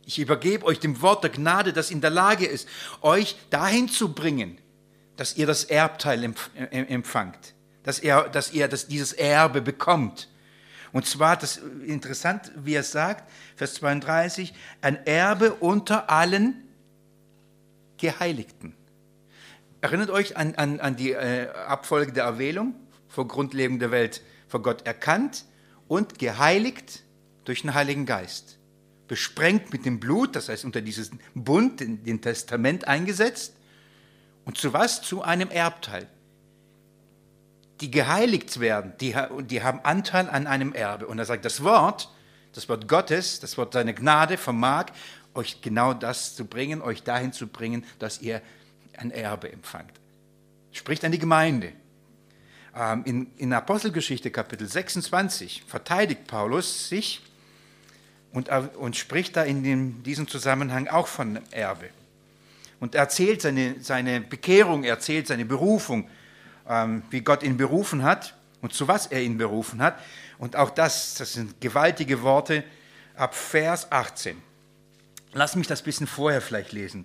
Ich übergebe euch dem Wort der Gnade, das in der Lage ist, euch dahin zu bringen, dass ihr das Erbteil empfangt, dass ihr, dass ihr das, dieses Erbe bekommt. Und zwar, das ist interessant, wie er sagt, Vers zweiunddreißig, ein Erbe unter allen Geheiligten. Erinnert euch an, an, an die äh, Abfolge der Erwählung, vor Grundlegung der Welt vor Gott erkannt und geheiligt durch den Heiligen Geist. Besprengt mit dem Blut, das heißt unter dieses Bund, den, den Testament eingesetzt. Und zu was? Zu einem Erbteil. Die geheiligt werden, die, die haben Anteil an einem Erbe. Und er sagt, das Wort, das Wort Gottes, das Wort seine Gnade vermag, euch genau das zu bringen, euch dahin zu bringen, dass ihr ein Erbe empfangt. Spricht an die Gemeinde. In, in Apostelgeschichte Kapitel sechsundzwanzig verteidigt Paulus sich und, und spricht da in dem, diesem Zusammenhang auch von Erbe. Und er erzählt seine, seine Bekehrung, er erzählt seine Berufung, ähm, wie Gott ihn berufen hat und zu was er ihn berufen hat. Und auch das, das sind gewaltige Worte ab Vers achtzehn. Lass mich das ein bisschen vorher vielleicht lesen.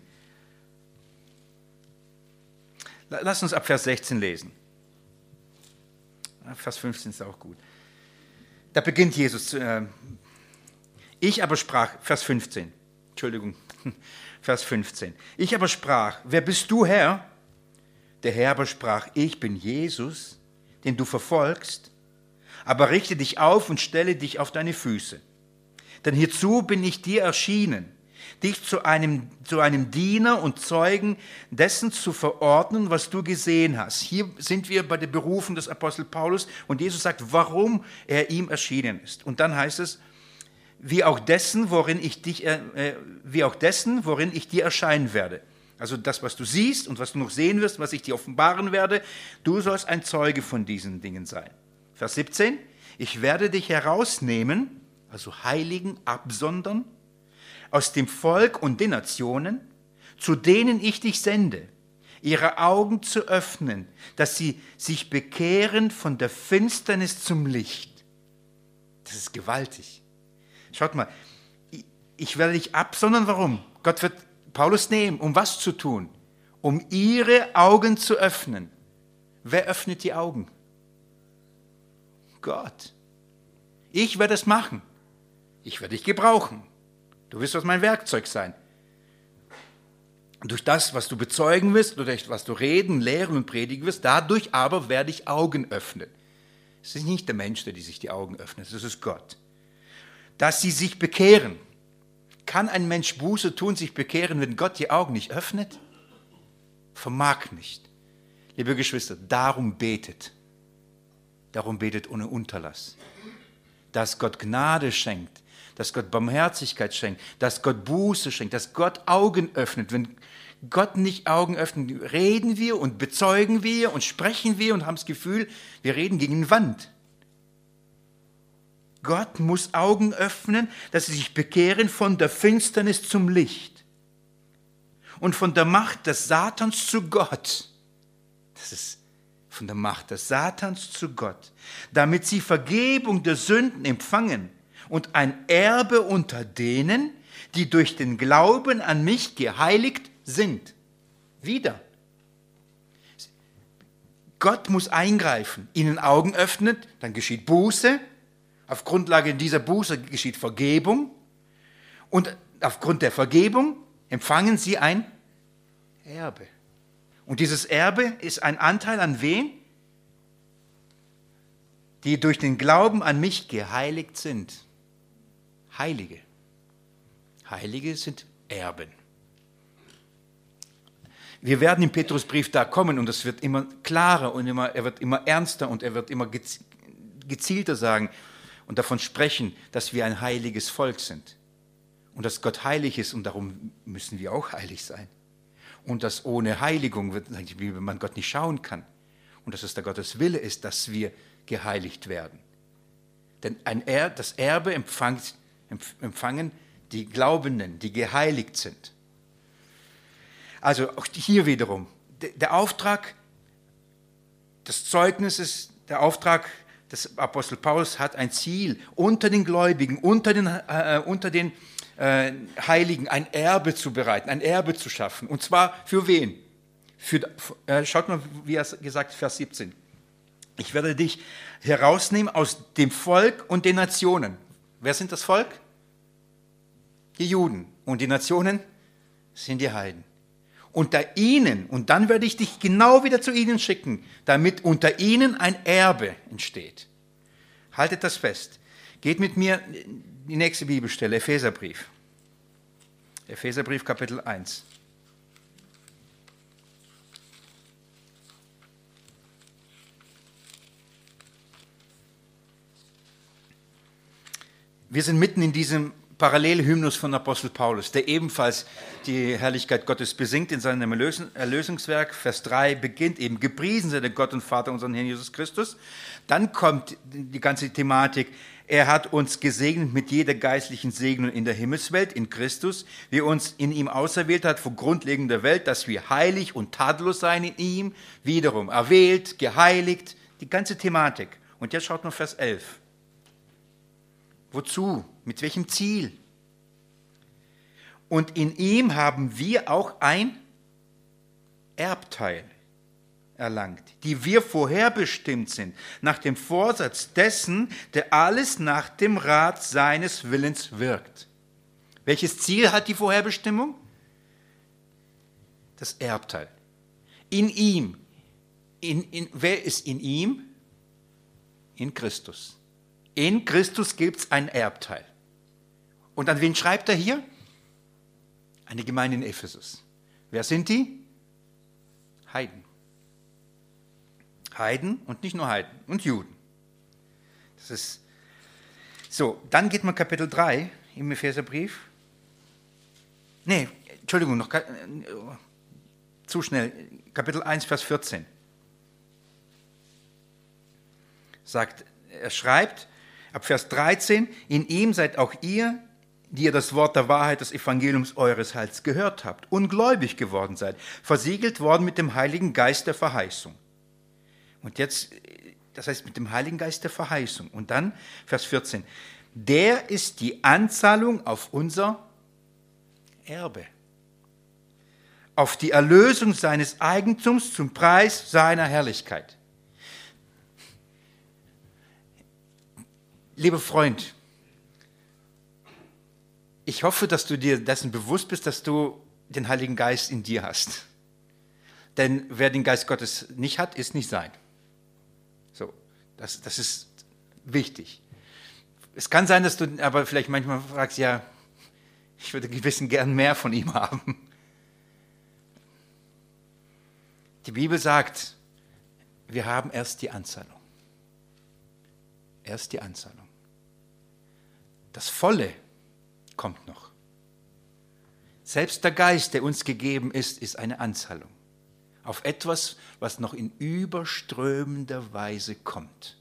Lass uns ab Vers sechzehn lesen. Vers fünfzehn ist auch gut. Da beginnt Jesus. Äh, ich aber sprach, Vers fünfzehn, Entschuldigung, Vers fünfzehn. Ich aber sprach, wer bist du, Herr? Der Herr aber sprach, ich bin Jesus, den du verfolgst, aber richte dich auf und stelle dich auf deine Füße. Denn hierzu bin ich dir erschienen, dich zu einem, zu einem Diener und Zeugen dessen zu verordnen, was du gesehen hast. Hier sind wir bei der Berufung des Apostel Paulus und Jesus sagt, warum er ihm erschienen ist. Und dann heißt es, wie auch dessen, worin ich dich, äh, wie auch dessen, worin ich dir erscheinen werde. Also das, was du siehst und was du noch sehen wirst, was ich dir offenbaren werde, du sollst ein Zeuge von diesen Dingen sein. Vers siebzehn, ich werde dich herausnehmen, also heiligen, absondern, aus dem Volk und den Nationen, zu denen ich dich sende, ihre Augen zu öffnen, dass sie sich bekehren von der Finsternis zum Licht. Das ist gewaltig. Schaut mal, ich werde dich absondern, warum? Gott wird Paulus nehmen, um was zu tun? Um ihre Augen zu öffnen. Wer öffnet die Augen? Gott. Ich werde es machen. Ich werde dich gebrauchen. Du wirst mein Werkzeug sein. Durch das, was du bezeugen wirst, oder durch was du reden, lehren und predigen wirst, dadurch aber werde ich Augen öffnen. Es ist nicht der Mensch, der sich die Augen öffnet, es ist Gott. Dass sie sich bekehren. Kann ein Mensch Buße tun, sich bekehren, wenn Gott die Augen nicht öffnet? Vermag nicht. Liebe Geschwister, darum betet. Darum betet ohne Unterlass. Dass Gott Gnade schenkt, dass Gott Barmherzigkeit schenkt, dass Gott Buße schenkt, dass Gott Augen öffnet. Wenn Gott nicht Augen öffnet, reden wir und bezeugen wir und sprechen wir und haben das Gefühl, wir reden gegen eine Wand. Gott muss Augen öffnen, dass sie sich bekehren von der Finsternis zum Licht und von der Macht des Satans zu Gott. Das ist von der Macht des Satans zu Gott, damit sie Vergebung der Sünden empfangen und ein Erbe unter denen, die durch den Glauben an mich geheiligt sind. Wieder. Gott muss eingreifen, ihnen Augen öffnen, dann geschieht Buße. Auf Grundlage dieser Buße geschieht Vergebung. Und aufgrund der Vergebung empfangen sie ein Erbe. Und dieses Erbe ist ein Anteil an wen? Die durch den Glauben an mich geheiligt sind. Heilige. Heilige sind Erben. Wir werden im Petrusbrief da kommen und es wird immer klarer und immer, er wird immer ernster und er wird immer gezielter sagen und davon sprechen, dass wir ein heiliges Volk sind und dass Gott heilig ist und darum müssen wir auch heilig sein. Und dass ohne Heiligung, wie man Gott nicht schauen kann und dass es der Gottes Wille ist, dass wir geheiligt werden. Denn ein er, das Erbe empfangt, empfangen die Glaubenden, die geheiligt sind. Also auch hier wiederum, der Auftrag des Zeugnisses, der Auftrag das Apostel Paulus hat ein Ziel, unter den Gläubigen, unter den, äh, unter den äh, Heiligen ein Erbe zu bereiten, ein Erbe zu schaffen. Und zwar für wen? Für, äh, schaut mal, wie er gesagt, Vers siebzehn. Ich werde dich herausnehmen aus dem Volk und den Nationen. Wer sind das Volk? Die Juden. Und die Nationen sind die Heiden. Unter ihnen, und dann werde ich dich genau wieder zu ihnen schicken, damit unter ihnen ein Erbe entsteht. Haltet das fest. Geht mit mir die nächste Bibelstelle, Epheserbrief. Epheserbrief Kapitel eins. Wir sind mitten in diesem Parallelhymnus von Apostel Paulus, der ebenfalls die Herrlichkeit Gottes besingt in seinem Erlösungswerk. Vers drei beginnt eben, gepriesen sei der Gott und Vater unseren Herrn Jesus Christus. Dann kommt die ganze Thematik, er hat uns gesegnet mit jeder geistlichen Segnung in der Himmelswelt, in Christus, wie er uns in ihm auserwählt hat vor Grundlegung der Welt, dass wir heilig und tadellos seien in ihm, wiederum erwählt, geheiligt, die ganze Thematik. Und jetzt schaut mal Vers elf. Wozu? Mit welchem Ziel? Und in ihm haben wir auch ein Erbteil erlangt, die wir vorherbestimmt sind, nach dem Vorsatz dessen, der alles nach dem Rat seines Willens wirkt. Welches Ziel hat die Vorherbestimmung? Das Erbteil. In ihm. In, in, wer ist in ihm? In Christus. In Christus gibt es ein Erbteil. Und an wen schreibt er hier? An die Gemeinde in Ephesus. Wer sind die? Heiden. Heiden und nicht nur Heiden, und Juden. Das ist so, dann geht man Kapitel drei im Epheserbrief. Nee, Entschuldigung, noch äh, zu schnell. Kapitel eins, Vers vierzehn. Sagt, er schreibt, ab Vers dreizehn, in ihm seid auch ihr, die ihr das Wort der Wahrheit des Evangeliums eures Heils gehört habt, ungläubig geworden seid, versiegelt worden mit dem Heiligen Geist der Verheißung. Und jetzt, das heißt mit dem Heiligen Geist der Verheißung. Und dann Vers vierzehn, der ist die Anzahlung auf unser Erbe, auf die Erlösung seines Eigentums zum Preis seiner Herrlichkeit. Lieber Freund, ich hoffe, dass du dir dessen bewusst bist, dass du den Heiligen Geist in dir hast. Denn wer den Geist Gottes nicht hat, ist nicht sein. So, das, das ist wichtig. Es kann sein, dass du aber vielleicht manchmal fragst, ja, ich würde gewissen gern mehr von ihm haben. Die Bibel sagt, wir haben erst die Anzahlung. Erst die Anzahlung. Das Volle kommt noch. Selbst der Geist, der uns gegeben ist, ist eine Anzahlung auf etwas, was noch in überströmender Weise kommt.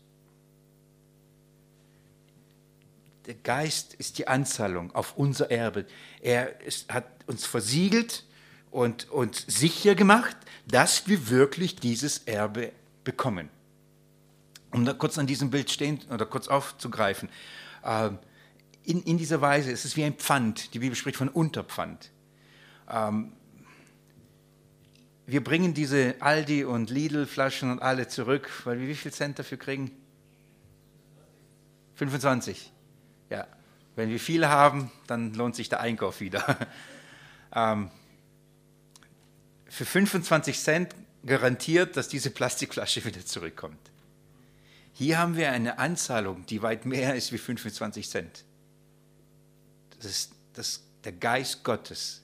Der Geist ist die Anzahlung auf unser Erbe. Er ist, hat uns versiegelt und, und sicher gemacht, dass wir wirklich dieses Erbe bekommen. Um da kurz an diesem Bild stehen oder kurz aufzugreifen. In, in dieser Weise ist es wie ein Pfand. Die Bibel spricht von Unterpfand. Wir bringen diese Aldi- und Lidl-Flaschen und alle zurück, weil wir wie viel Cent dafür kriegen? fünfundzwanzig. Ja, wenn wir viele haben, dann lohnt sich der Einkauf wieder. Für fünfundzwanzig Cent garantiert, dass diese Plastikflasche wieder zurückkommt. Hier haben wir eine Anzahlung, die weit mehr ist wie fünfundzwanzig Cent. Das ist, das ist der Geist Gottes.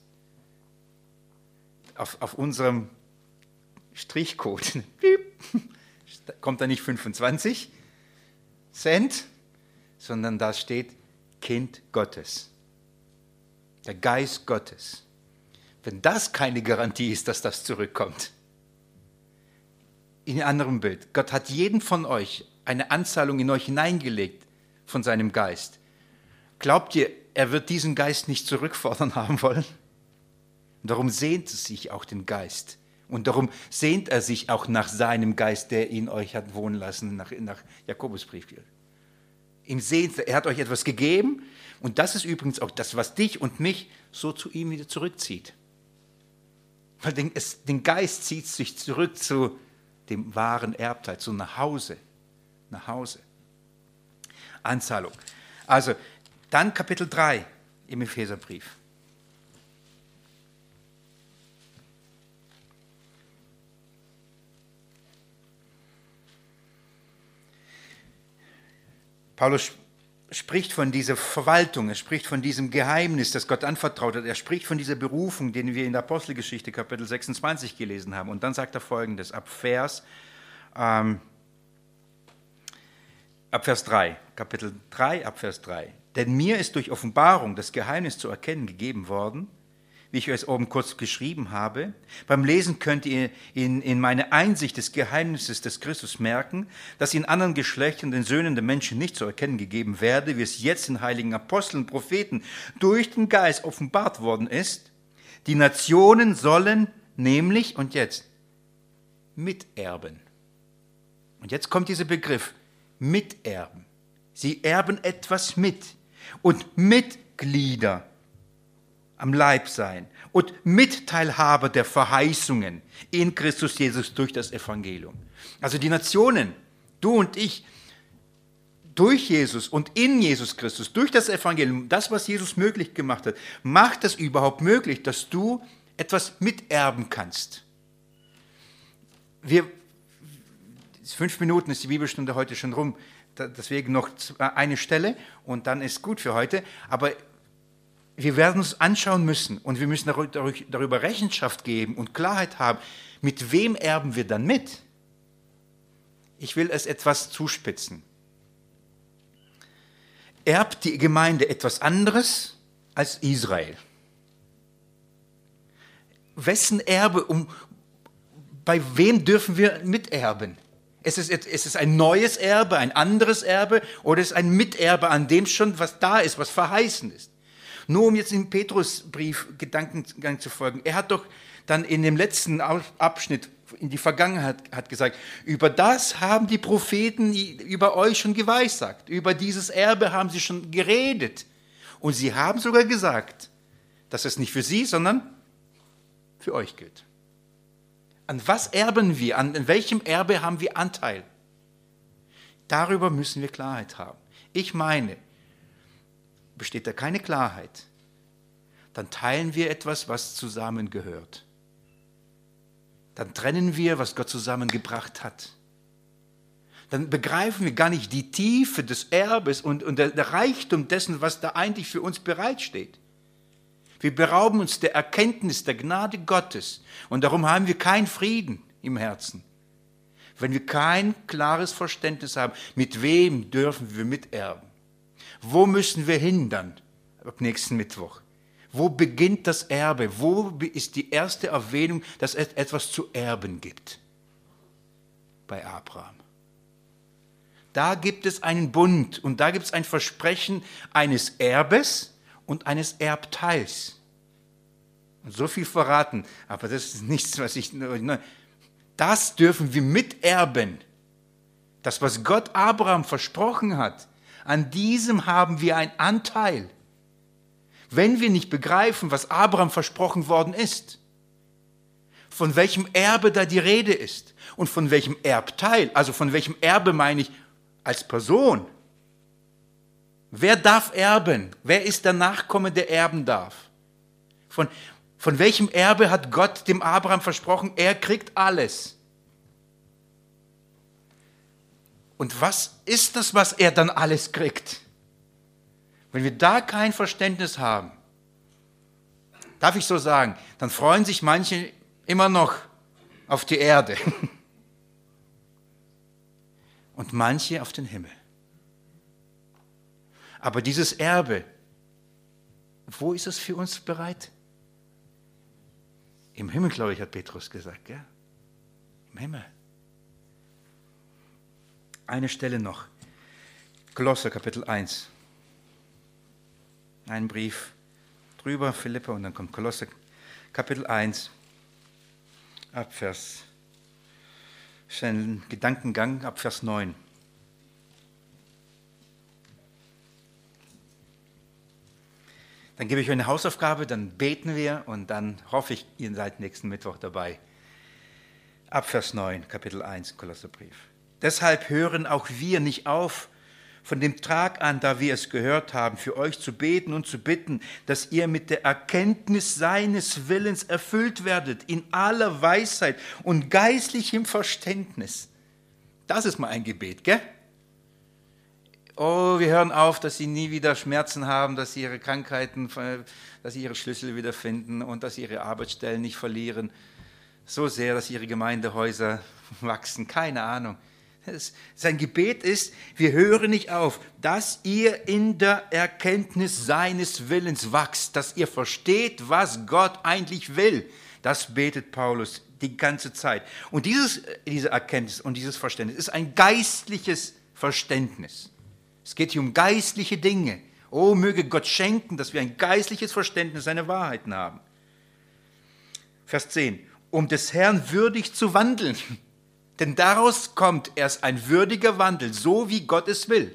Auf, auf unserem Strichcode kommt da nicht fünfundzwanzig Cent, sondern da steht Kind Gottes. Der Geist Gottes. Wenn das keine Garantie ist, dass das zurückkommt. In einem anderen Bild. Gott hat jeden von euch eine Anzahlung in euch hineingelegt von seinem Geist. Glaubt ihr, er wird diesen Geist nicht zurückfordern haben wollen? Und darum sehnt es sich auch den Geist, Und darum sehnt er sich auch nach seinem Geist, der ihn euch hat wohnen lassen, nach, nach Jakobusbrief. Ihm sehnt, er hat euch etwas gegeben und das ist übrigens auch das, was dich und mich so zu ihm wieder zurückzieht. Weil den, es, den Geist zieht sich zurück zu dem wahren Erbteil, zu nach Hause. Nach Hause. Anzahlung. Also, dann Kapitel drei im Epheserbrief. Paulus spricht von dieser Verwaltung, er spricht von diesem Geheimnis, das Gott anvertraut hat, er spricht von dieser Berufung, den wir in der Apostelgeschichte Kapitel sechsundzwanzig gelesen haben. Und dann sagt er Folgendes, ab Vers, ähm, ab Vers drei, Kapitel drei, ab Vers drei. Denn mir ist durch Offenbarung das Geheimnis zu erkennen gegeben worden, wie ich es oben kurz geschrieben habe. Beim Lesen könnt ihr in, in meine Einsicht des Geheimnisses des Christus merken, dass in anderen Geschlechtern den Söhnen der Menschen nicht zu erkennen gegeben werde, wie es jetzt den heiligen Aposteln und Propheten durch den Geist offenbart worden ist. Die Nationen sollen nämlich, und jetzt, miterben. Und jetzt kommt dieser Begriff, miterben. Sie erben etwas mit und Mitglieder am Leib sein und Mitteilhaber der Verheißungen in Christus Jesus durch das Evangelium. Also die Nationen, du und ich, durch Jesus und in Jesus Christus, durch das Evangelium, das, was Jesus möglich gemacht hat, macht es überhaupt möglich, dass du etwas miterben kannst. Wir, fünf Minuten ist die Bibelstunde heute schon rum, deswegen noch eine Stelle und dann ist gut für heute, aber wir werden uns anschauen müssen und wir müssen darüber Rechenschaft geben und Klarheit haben, mit wem erben wir dann mit? Ich will es etwas zuspitzen. Erbt die Gemeinde etwas anderes als Israel? Wessen Erbe, um, bei wem dürfen wir miterben? Ist es, ist es ein neues Erbe, ein anderes Erbe oder ist es ein Miterbe an dem schon, was da ist, was verheißen ist? Nur um jetzt im Petrusbrief Gedankengang zu folgen. Er hat doch dann in dem letzten Abschnitt in die Vergangenheit hat gesagt, über das haben die Propheten über euch schon geweissagt. Über dieses Erbe haben sie schon geredet. Und sie haben sogar gesagt, dass es nicht für sie, sondern für euch gilt. An was erben wir? An welchem Erbe haben wir Anteil? Darüber müssen wir Klarheit haben. Ich meine, besteht da keine Klarheit, dann teilen wir etwas, was zusammengehört. Dann trennen wir, was Gott zusammengebracht hat. Dann begreifen wir gar nicht die Tiefe des Erbes und, und der, der Reichtum dessen, was da eigentlich für uns bereitsteht. Wir berauben uns der Erkenntnis der Gnade Gottes und darum haben wir keinen Frieden im Herzen. Wenn wir kein klares Verständnis haben, mit wem dürfen wir miterben? Wo müssen wir hindern ab nächsten Mittwoch? Wo beginnt das Erbe? Wo ist die erste Erwähnung, dass es etwas zu erben gibt? Bei Abraham. Da gibt es einen Bund und da gibt es ein Versprechen eines Erbes und eines Erbteils. Und so viel verraten, aber das ist nichts, was ich... Das dürfen wir miterben. Das, was Gott Abraham versprochen hat, an diesem haben wir einen Anteil. Wenn wir nicht begreifen, was Abraham versprochen worden ist, von welchem Erbe da die Rede ist und von welchem Erbteil, also von welchem Erbe meine ich als Person. Wer darf erben? Wer ist der Nachkomme, der erben darf? Von, von welchem Erbe hat Gott dem Abraham versprochen, er kriegt alles? Und was ist das, was er dann alles kriegt? Wenn wir da kein Verständnis haben, darf ich so sagen, dann freuen sich manche immer noch auf die Erde und manche auf den Himmel. Aber dieses Erbe, wo ist es für uns bereit? Im Himmel, glaube ich, hat Petrus gesagt, gell? Im Himmel. Eine Stelle noch. Kolosser Kapitel eins. Ein Brief drüber, Philipper, und dann kommt Kolosser Kapitel eins. ab Vers, ist ein Gedankengang ab Vers neun. Dann gebe ich euch eine Hausaufgabe, dann beten wir und dann hoffe ich, ihr seid nächsten Mittwoch dabei. Ab Vers neun, Kapitel eins, Kolosserbrief. Deshalb hören auch wir nicht auf, von dem Tag an, da wir es gehört haben, für euch zu beten und zu bitten, dass ihr mit der Erkenntnis seines Willens erfüllt werdet, in aller Weisheit und geistlichem Verständnis. Das ist mal ein Gebet, gell? Oh, wir hören auf, dass sie nie wieder Schmerzen haben, dass sie ihre Krankheiten, dass sie ihre Schlüssel wiederfinden und dass sie ihre Arbeitsstellen nicht verlieren. So sehr, dass ihre Gemeindehäuser wachsen. Keine Ahnung. Sein Gebet ist, wir hören nicht auf, dass ihr in der Erkenntnis seines Willens wachst, dass ihr versteht, was Gott eigentlich will. Das betet Paulus die ganze Zeit. Und dieses, diese Erkenntnis und dieses Verständnis ist ein geistliches Verständnis. Es geht hier um geistliche Dinge. Oh, möge Gott schenken, dass wir ein geistliches Verständnis seiner Wahrheiten haben. Vers zehn. Um des Herrn würdig zu wandeln. Denn daraus kommt erst ein würdiger Wandel, so wie Gott es will.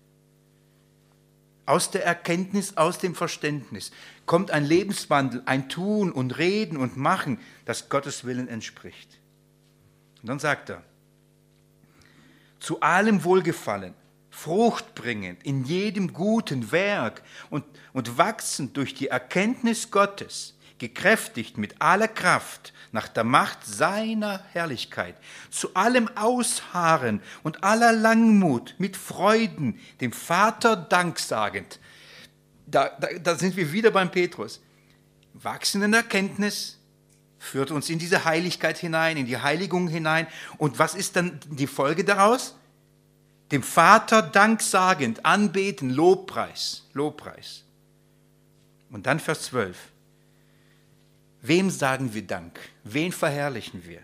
Aus der Erkenntnis, aus dem Verständnis kommt ein Lebenswandel, ein Tun und Reden und Machen, das Gottes Willen entspricht. Und dann sagt er, zu allem Wohlgefallen, fruchtbringend in jedem guten Werk und, und wachsend durch die Erkenntnis Gottes, gekräftigt mit aller Kraft nach der Macht seiner Herrlichkeit, zu allem Ausharren und aller Langmut mit Freuden, dem Vater Dank sagend. Da, da, da sind wir wieder beim Petrus. Wachsen in der Erkenntnis führt uns in diese Heiligkeit hinein, in die Heiligung hinein. Und was ist dann die Folge daraus? Dem Vater Dank sagend, anbeten, Lobpreis, Lobpreis. Und dann Vers zwölf. Wem sagen wir Dank? Wen verherrlichen wir?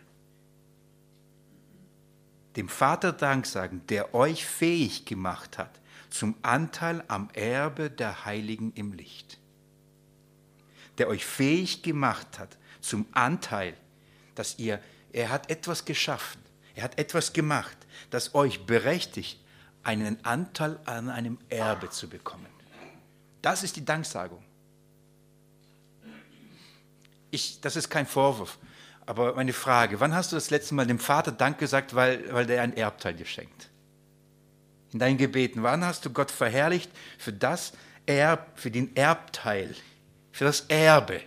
Dem Vater Dank sagen, der euch fähig gemacht hat zum Anteil am Erbe der Heiligen im Licht. Der euch fähig gemacht hat zum Anteil, dass ihr, er hat etwas geschaffen, er hat etwas gemacht, das euch berechtigt, einen Anteil an einem Erbe zu bekommen. Das ist die Danksagung. Ich, das ist kein Vorwurf, aber meine Frage, wann hast du das letzte Mal dem Vater Dank gesagt, weil, weil der ein Erbteil dir schenkt? In deinen Gebeten, wann hast du Gott verherrlicht für das Erb, für den Erbteil, für das Erbe?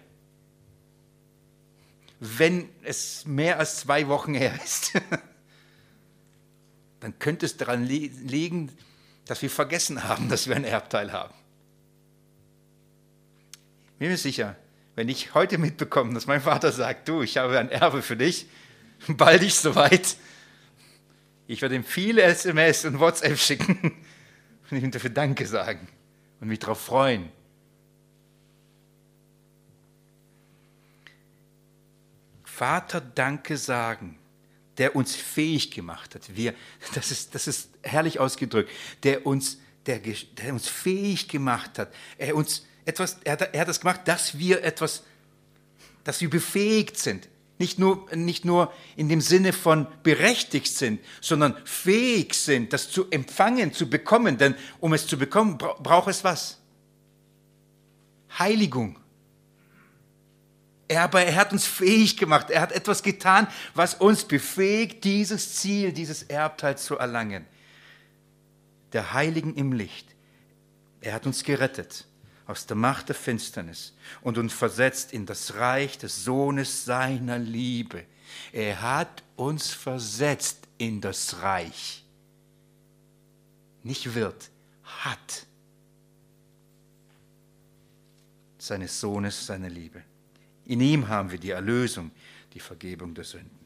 Wenn es mehr als zwei Wochen her ist, dann könnte es daran liegen, dass wir vergessen haben, dass wir ein Erbteil haben. Ich bin mir sicher, wenn ich heute mitbekomme, dass mein Vater sagt, du, ich habe ein Erbe für dich, bald ist soweit, ich werde ihm viele S M S und WhatsApp schicken und ihm dafür Danke sagen und mich darauf freuen. Vater Danke sagen, der uns fähig gemacht hat. Wir, das ist, das ist herrlich ausgedrückt, der uns, der, der uns fähig gemacht hat. Er uns etwas, er hat, er hat das gemacht, dass wir etwas, dass wir befähigt sind. Nicht nur, nicht nur in dem Sinne von berechtigt sind, sondern fähig sind, das zu empfangen, zu bekommen. Denn um es zu bekommen, braucht es was? Heiligung. Er, aber er hat uns fähig gemacht. Er hat etwas getan, was uns befähigt, dieses Ziel, dieses Erbteil zu erlangen. Der Heiligen im Licht. Er hat uns gerettet aus der Macht der Finsternis und uns versetzt in das Reich des Sohnes seiner Liebe. Er hat uns versetzt in das Reich. Nicht wird, hat. Seines Sohnes seiner Liebe. In ihm haben wir die Erlösung, die Vergebung der Sünden.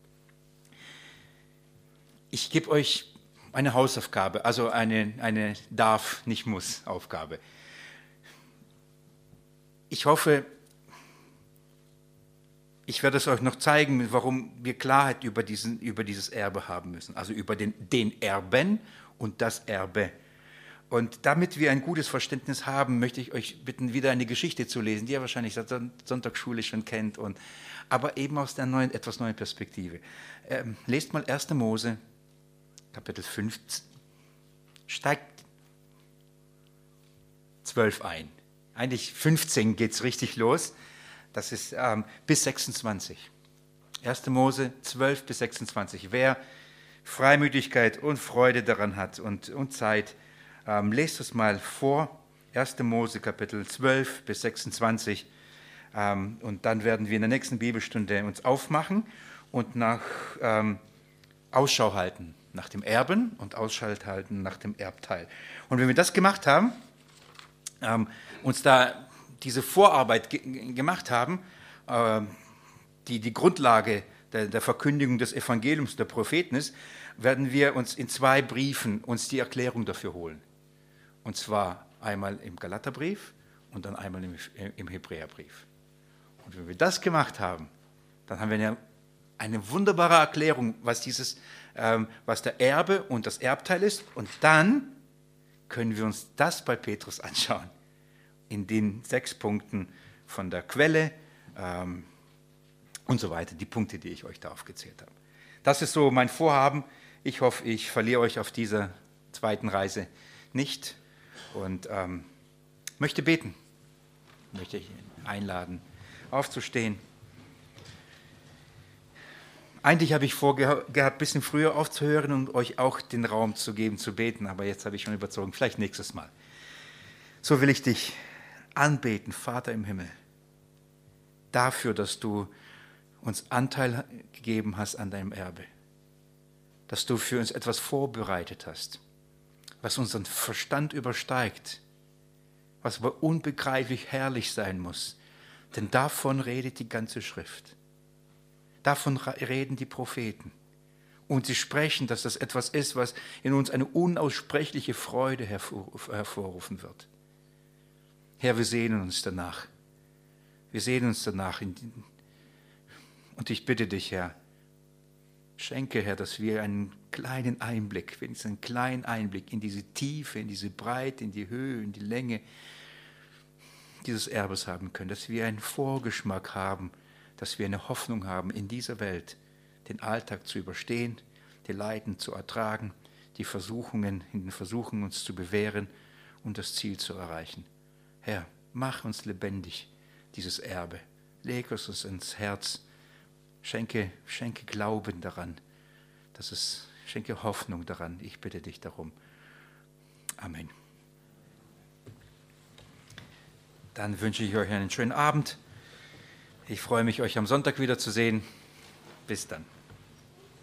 Ich gebe euch eine Hausaufgabe, also eine, eine darf, nicht muss Aufgabe. Ich hoffe, ich werde es euch noch zeigen, warum wir Klarheit über, diesen, über dieses Erbe haben müssen. Also über den, den Erben und das Erbe. Und damit wir ein gutes Verständnis haben, möchte ich euch bitten, wieder eine Geschichte zu lesen, die ihr wahrscheinlich seit Sonntagsschule schon kennt, und, aber eben aus der neuen, etwas neuen Perspektive. Ähm, lest mal erster Mose, Kapitel fünfzehn, steigt zwölf ein. Eigentlich fünfzehn geht es richtig los, das ist ähm, bis sechsundzwanzig. erster Mose zwölf bis sechsundzwanzig. Wer Freimütigkeit und Freude daran hat und, und Zeit, Ähm, lest es mal vor, erster Mose Kapitel zwölf bis sechsundzwanzig, ähm, und dann werden wir in der nächsten Bibelstunde uns aufmachen und nach ähm, Ausschau halten nach dem Erben und Ausschau halten nach dem Erbteil. Und wenn wir das gemacht haben, ähm, uns da diese Vorarbeit ge- gemacht haben, ähm, die die Grundlage der, der Verkündigung des Evangeliums der Propheten ist, werden wir uns in zwei Briefen uns die Erklärung dafür holen. Und zwar einmal im Galaterbrief und dann einmal im, im Hebräerbrief. Und wenn wir das gemacht haben, dann haben wir eine, eine wunderbare Erklärung, was, dieses, ähm, was der Erbe und das Erbteil ist. Und dann können wir uns das bei Petrus anschauen, in den sechs Punkten von der Quelle ähm, und so weiter, die Punkte, die ich euch da aufgezählt habe. Das ist so mein Vorhaben. Ich hoffe, ich verliere euch auf dieser zweiten Reise nicht. Und ähm, möchte beten, möchte ich einladen, aufzustehen. Eigentlich habe ich vorgehabt, ein bisschen früher aufzuhören und euch auch den Raum zu geben, zu beten, aber jetzt habe ich schon überzogen, vielleicht nächstes Mal. So will ich dich anbeten, Vater im Himmel, dafür, dass du uns Anteil gegeben hast an deinem Erbe, dass du für uns etwas vorbereitet hast, was unseren Verstand übersteigt, was aber unbegreiflich herrlich sein muss. Denn davon redet die ganze Schrift. Davon reden die Propheten. Und sie sprechen, dass das etwas ist, was in uns eine unaussprechliche Freude hervorrufen wird. Herr, wir sehnen uns danach. Wir sehnen uns danach. Und ich bitte dich, Herr, schenke, Herr, dass wir einen kleinen Einblick, wenigstens einen kleinen Einblick in diese Tiefe, in diese Breite, in die Höhe, in die Länge dieses Erbes haben können, dass wir einen Vorgeschmack haben, dass wir eine Hoffnung haben, in dieser Welt den Alltag zu überstehen, die Leiden zu ertragen, die Versuchungen, in den Versuchen uns zu bewähren und das Ziel zu erreichen. Herr, mach uns lebendig, dieses Erbe, leg es uns ins Herz, Schenke, schenke Glauben daran, dass es, schenke Hoffnung daran. Ich bitte dich darum. Amen. Dann wünsche ich euch einen schönen Abend. Ich freue mich, euch am Sonntag wiederzusehen. Bis dann.